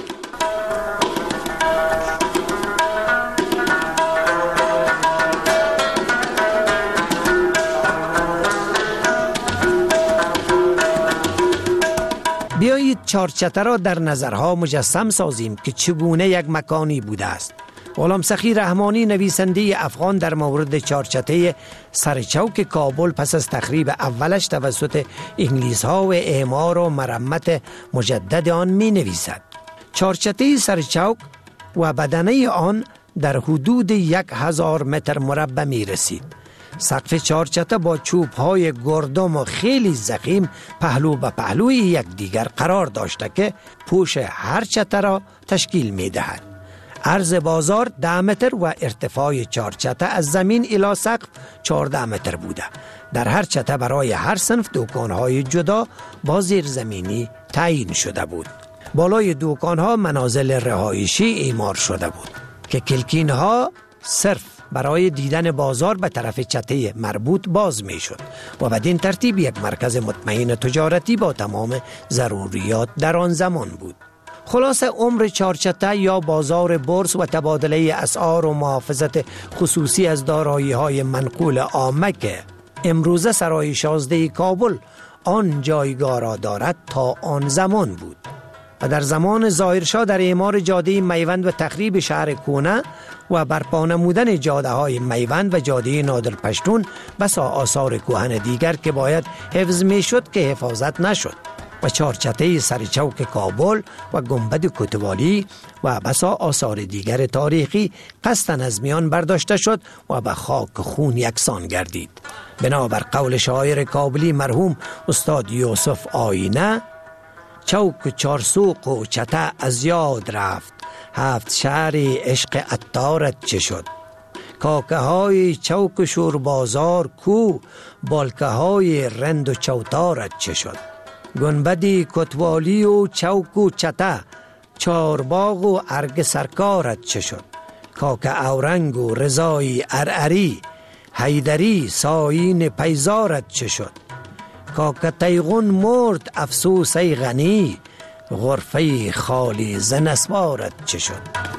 بیایید چارچته را در نظرها مجسم سازیم که چگونه یک مکانی بوده است. غلام سخی رحمانی نویسنده افغان در مورد چارچته سرچوک کابل پس از تخریب اولش توسط انگلیس ها و اعمار و مرمت مجدد آن می نویسد: چارچته سرچوک و بدنه آن در حدود 1000 متر مربع می رسید. سقف چارچته با چوب‌های گردم و خیلی ضخیم پهلو به پهلوی یکدیگر قرار داشته که پوش هر چته را تشکیل می‌دهد. عرض بازار 10 متر و ارتفاع چارچته از زمین الی سقف 14 متر بوده. در هر چته برای هر صنف دکان‌های جدا با زیرزمینی تعیین شده بود. بالای دکان‌ها منازل رهایشی اعمار شده بود که کلکین‌ها صرف برای دیدن بازار به طرف چته مربوط باز می شد و بدین ترتیب یک مرکز مطمئن تجارتی با تمام ضروریات در آن زمان بود. خلاصه عمر چارچته یا بازار بورس و تبادله اسعار و محافظت خصوصی از دارایی‌های منقول عامه که امروزه سرای 16 کابل آن جایگاه را دارد تا آن زمان بود و در زمان ظاهرشاه در اعمار جاده میوند و تخریب شهر کونه و برپا نمودن جاده های میوند و جاده نادر پشتون بسا آثار کهن دیگر که باید حفظ می شد که حفاظت نشد و چارچته سرچوک کابل و گنبد کوتوالی و بسا آثار دیگر تاریخی قصداً از میان برداشته شد و به خاک خون یکسان گردید. بنابر قول شاعر کابلی مرحوم استاد یوسف آینه، چوک چارسوق و چته از یاد رفت، 7 شهر عشق عطارت چه شد. کاکه های چوک شور بازار کو، بالکه های رند و چوتارت چه شد. گنبدی کتوالی و چوک و چته، چارباغ و ارگ سرکارت چه شد. کاکه اورنگ و رضای ارعری، حیدری ساین پیزارت چه شد. کاکه تیغون مرد افسوس ای غنی، غرفه خالی زن اسوارت چه شد.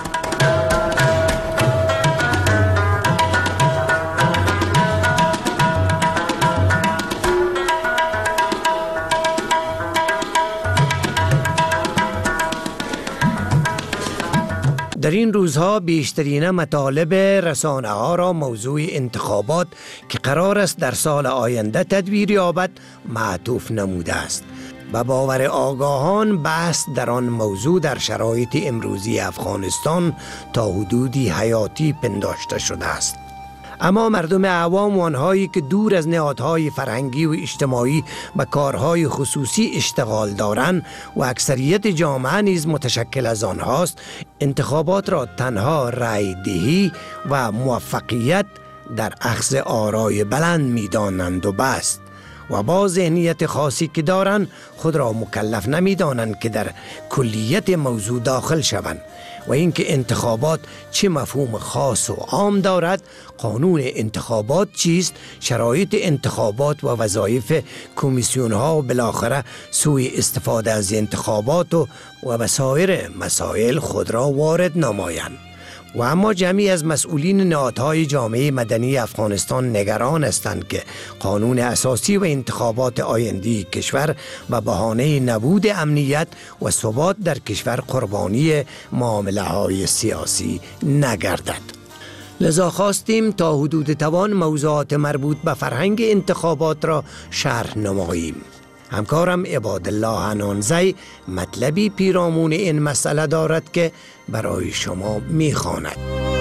در این روزها بیشترین مطالب رسانه ها را موضوع انتخابات که قرار است در سال آینده تدبیر یابد معطوف نموده است. به باور آگاهان بحث در آن موضوع در شرایط امروزی افغانستان تا حدودی حیاتی پنداشته شده است. اما مردم عوام و آنهایی که دور از نهادهای فرهنگی و اجتماعی به کارهای خصوصی اشتغال دارند و اکثریت جامعه نیز متشکل از آنهاست، انتخابات را تنها رأی دهی و موفقیت در اخذ آرای بلند می دانند و بس و با ذهنیت خاصی که دارند خود را مکلف نمی دانند که در کلیت موضوع داخل شوند و اینکه انتخابات چه مفهوم خاص و عام دارد، قانون انتخابات چیست، شرایط انتخابات و وظایف کمیسیون ها و بالاخره سوی استفاده از انتخابات و وسایر مسائل خود را وارد نمایند. و اما جمعی از مسئولین نهادهای جامعه مدنی افغانستان نگران هستند که قانون اساسی و انتخابات آینده کشور به بهانه نبود امنیت و ثبات در کشور قربانی معامله های سیاسی نگردد. لذا خواستیم تا حدود توان موضوعات مربوط به فرهنگ انتخابات را شرح نماییم. همکارم عبادالله حنانزی مطلبی پیرامون این مسئله دارد که برای شما می‌خواند.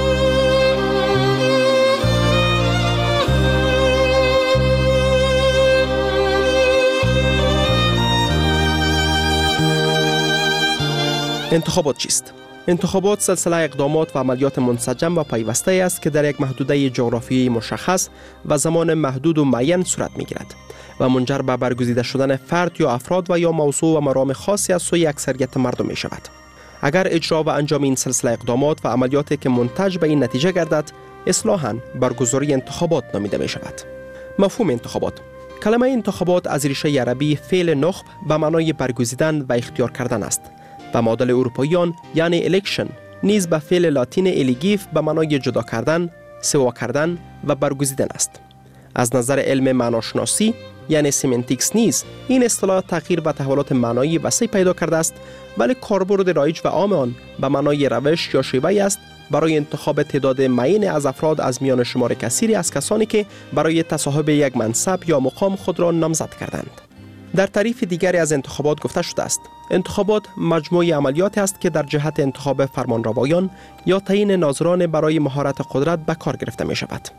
انتخابات چیست؟ انتخابات سلسله اقدامات و عملیات منسجم و پیوسته است که در یک محدوده جغرافیایی مشخص و زمان محدود و معین صورت می‌گیرد و منجر به برگزیده شدن فرد یا افراد و یا موضوع و مرام خاصی از سوی اکثریت مردم می شود. اگر اجرا و انجام این سلسله اقدامات و عملیاتی که منتج به این نتیجه گردد اصطلاحاً برگزاری انتخابات نامیده می شود. مفهوم انتخابات: کلمه انتخابات از ریشه عربی فعل نخب به معنای برگزیدن و اختیار کردن است و معادل اروپاییان یعنی الیکشن نیز به فعل لاتین الیگیف به معنای جدا کردن، سوا کردن و برگزیدن است. از نظر علم معناشناسی یعنی سیمنتیکس نیز این اصطلاح تغییر و تحولات معنایی وسیع پیدا کرده است، ولی کاربرد رایج و عام آن به معنای روش یا شیوه است برای انتخاب تعداد معین از افراد از میان شمار کثیری از کسانی که برای تصاحب یک منصب یا مقام خود را نامزد کردند. در تعریف دیگری از انتخابات گفته شده است: انتخابات مجموعه عملیات است که در جهت انتخاب فرمانروایان یا تعیین ناظران برای مهارت قدرت به کار گرفته می شود.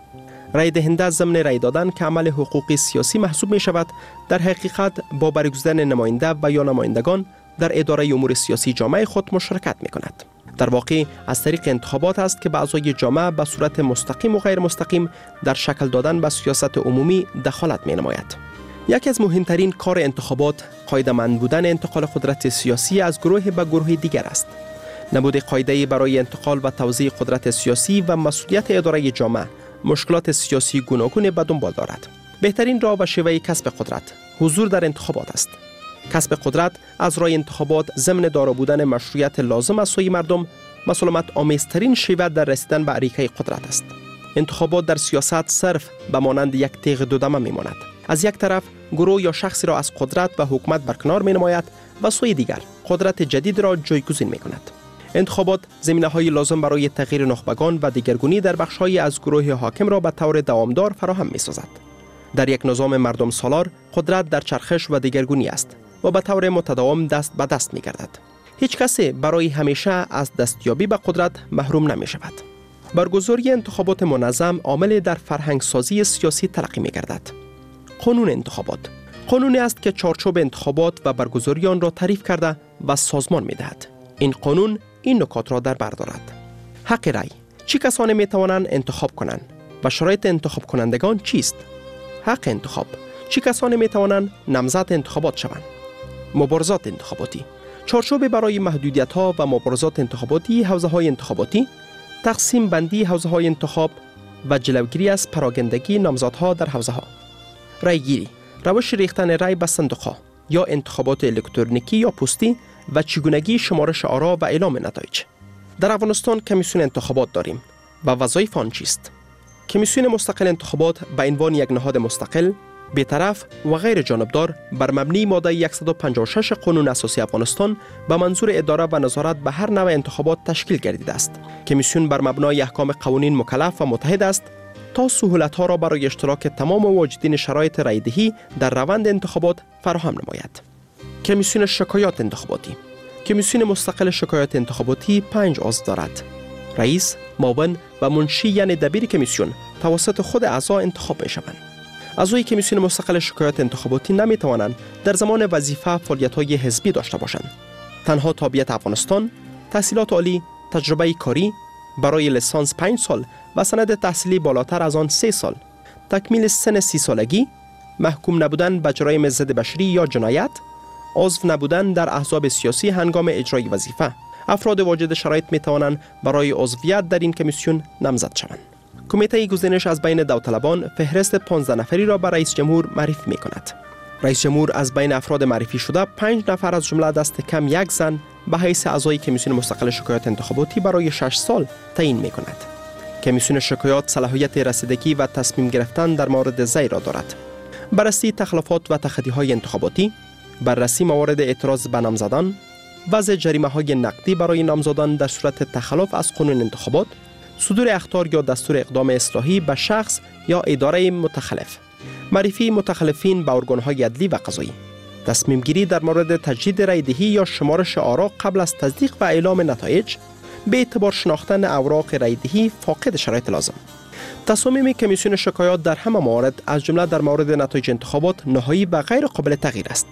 رای دهنده ضمن رای دادن که عمل حقوقی سیاسی محسوب می شود، در حقیقت با برگزیدن نماینده و یا نمایندگان در اداره امور سیاسی جامعه خود مشارکت می کند. در واقع از طریق انتخابات است که اعضای جامعه به صورت مستقیم و غیر مستقیم در شکل دادن به سیاست عمومی دخالت می نماید. یکی از مهمترین کار انتخابات قاعده‌مند بودن انتقال قدرت سیاسی از گروه به گروه دیگر است. نبود قاعده‌ای برای انتقال و توزیع قدرت سیاسی و مسئولیت اداره جامعه مشکلات سیاسی گوناگون به دنبال دارد. بهترین راه و شیوه کسب قدرت حضور در انتخابات است. کسب قدرت از راه انتخابات ضمن دارا بودن مشروعیت لازم از سوی مردم مسالمت آمیزترین شیوه در رسیدن به اریکه قدرت است. انتخابات در سیاست صرف به مانند یک تیغ دودمه میماند. از یک طرف گروه یا شخصی را از قدرت و حکومت برکنار می نماید و سوی دیگر قدرت جدید را جایگزین می کند. انتخابات زمینه‌های لازم برای تغییر نخبگان و دیگرگونی در بخش‌های از گروه حاکم را به طور دوامدار فراهم می‌سازد. در یک نظام مردم سالار قدرت در چرخش و دیگرگونی است و به طور متداوم دست به دست می‌گردد. هیچ کسی برای همیشه از دستیابی به قدرت محروم نمی‌شود. برگزاری انتخابات منظم عامل در فرهنگ سازی سیاسی تلقی می‌گردد. قانون انتخابات قانونی است که چارچوب انتخابات و برگزاری آن را تعریف کرده و سازمان می‌دهد. این قانون این نکات را در بر دارد. حق رأی. چه کسانی می توانند انتخاب کنند و شرایط انتخاب کنندگان چیست؟ حق انتخاب. چه کسانی می توانند نامزد انتخابات شوند؟ مبارزات انتخاباتی. چارچوب برای محدودیت‌ها و مبارزات انتخاباتی، حوزه‌های انتخاباتی، تقسیم بندی حوزه‌های انتخاب و جلوگیری از پراگندگی نامزدها در حوزه‌ها. رأی گیری. روش ریختن رأی به صندوق‌ها یا انتخابات الکترونیکی یا پستی و چگونگی شمارش آرا و اعلام نتایج. در افغانستان کمیسیون انتخابات داریم و وظایف آن چیست؟ کمیسیون مستقل انتخابات به عنوان یک نهاد مستقل، بی‌طرف و غیر جانبدار بر مبنای ماده 156 قانون اساسی افغانستان به منظور اداره و نظارت به هر نوع انتخابات تشکیل گردیده است. کمیسیون بر مبنای احکام قوانین مکلف و متحد است تا سهولت‌ها را برای اشتراک تمام واجدین شرایط رایدهی در روند انتخابات فراهم نماید. کمیسیون شکایات انتخاباتی. کمیسیون مستقل شکایات انتخاباتی 5 عضو دارد. رئیس، معاون و منشی یعنی دبیر کمیسیون توسط خود اعضا انتخاب می شوند. اعضای کمیسیون مستقل شکایات انتخاباتی نمی توانند در زمان وظیفه فعالیت‌های حزبی داشته باشند. تنها تابعیت افغانستان، تحصیلات عالی، تجربه کاری برای لیسانس 5 سال و سند تحصیلی بالاتر از آن 3 سال، تکمیل سن 30 سالگی، محکوم نبودن به جرایم ضد بشری یا جنایت، عضو نبودن در احزاب سیاسی هنگام اجرای وظیفه. افراد واجد شرایط می توانند برای عضویت در این کمیسیون نامزد شوند. کمیته گزینش از بین داوطلبان فهرست 15 نفری را به رئیس جمهور معرفی می کند. رئیس جمهور از بین افراد معرفی شده 5 نفر از جمله دست کم یک زن به حیث اعضای کمیسیون مستقل شکایات انتخاباتی برای 6 سال تعیین می کند. کمیسیون شکایات صلاحیت رسیدگی و تصمیم گرفتن در مورد زیر را دارد. بررسی تخلفات و تخطی‌های انتخاباتی، بررسی موارد اعتراض به نامزدان، وضع جریمه‌های نقدی برای نامزدان در صورت تخلف از قانون انتخابات، صدور اخطار یا دستور اقدام اصلاحی به شخص یا اداره متخلف، معرفی متخلفین به ارگان‌های عدلی و قضایی، تصمیم گیری در مورد تجدید رایدهی یا شمارش آرا قبل از تصدیق و اعلام نتایج، به اعتبار شناختن اوراق رایدهی فاقد شرایط لازم. تصامیم کمیسیون شکایات در همه موارد از جمله در مورد نتایج انتخابات نهایی و غیر قابل تغییر است.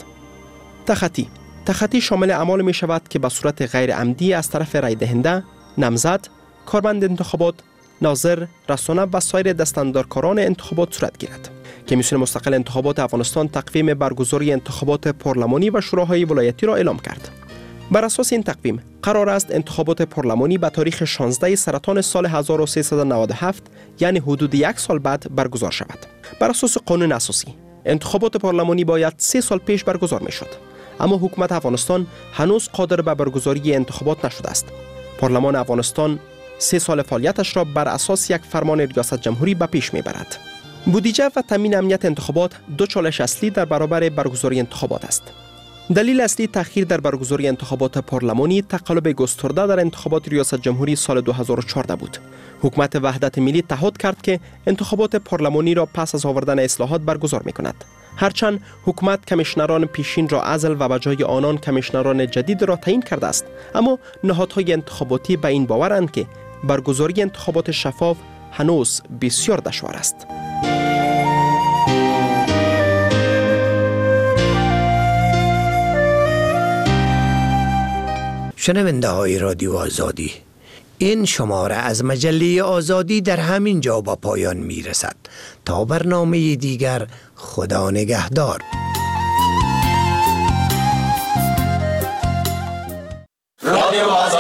تخطی شامل اعمال می شود که به صورت غیر عمدی از طرف رای دهنده، نامزد، کارمند انتخابات، ناظر، رسانه و سایر دستاندارکاران انتخابات صورت گیرد. کمیسیون مستقل انتخابات افغانستان تقویم برگزاری انتخابات پارلمانی و شوراهای ولایتی را اعلام کرد. بر اساس این تقویم قرار است انتخابات پارلمانی به تاریخ 16 سرطان سال 1397 یعنی حدود 1 سال بعد برگزار شود. بر اساس قانون اساسی انتخابات پارلمانی باید 3 سال پیش برگزار می شد. اما حکومت افغانستان هنوز قادر به برگزاری انتخابات نشده است. پارلمان افغانستان 3 سال فعالیتش را بر اساس یک فرمان ریاست جمهوری به پیش میبرد. بودجه و تامین امنیت انتخابات دو چالش اصلی در برابر برگزاری انتخابات است. دلیل اصلی تأخیر در برگزاری انتخابات پارلمانی تقلب گسترده در انتخابات ریاست جمهوری سال 2014 بود. حکومت وحدت ملی تعهد کرد که انتخابات پارلمانی را پس از آوردن اصلاحات برگزار می‌کند. هرچند حکومت کمیشنران پیشین را عزل و به جای آنان کمیشنران جدید را تعیین کرده است، اما نهادهای انتخاباتی به این باورند که برگزاری انتخابات شفاف هنوز بسیار دشوار است. شنونده های رادیو آزادی، این شماره از مجله آزادی در همین جا با پایان می رسد. تا برنامه دیگر، خدا نگهدار. رادیو آزادی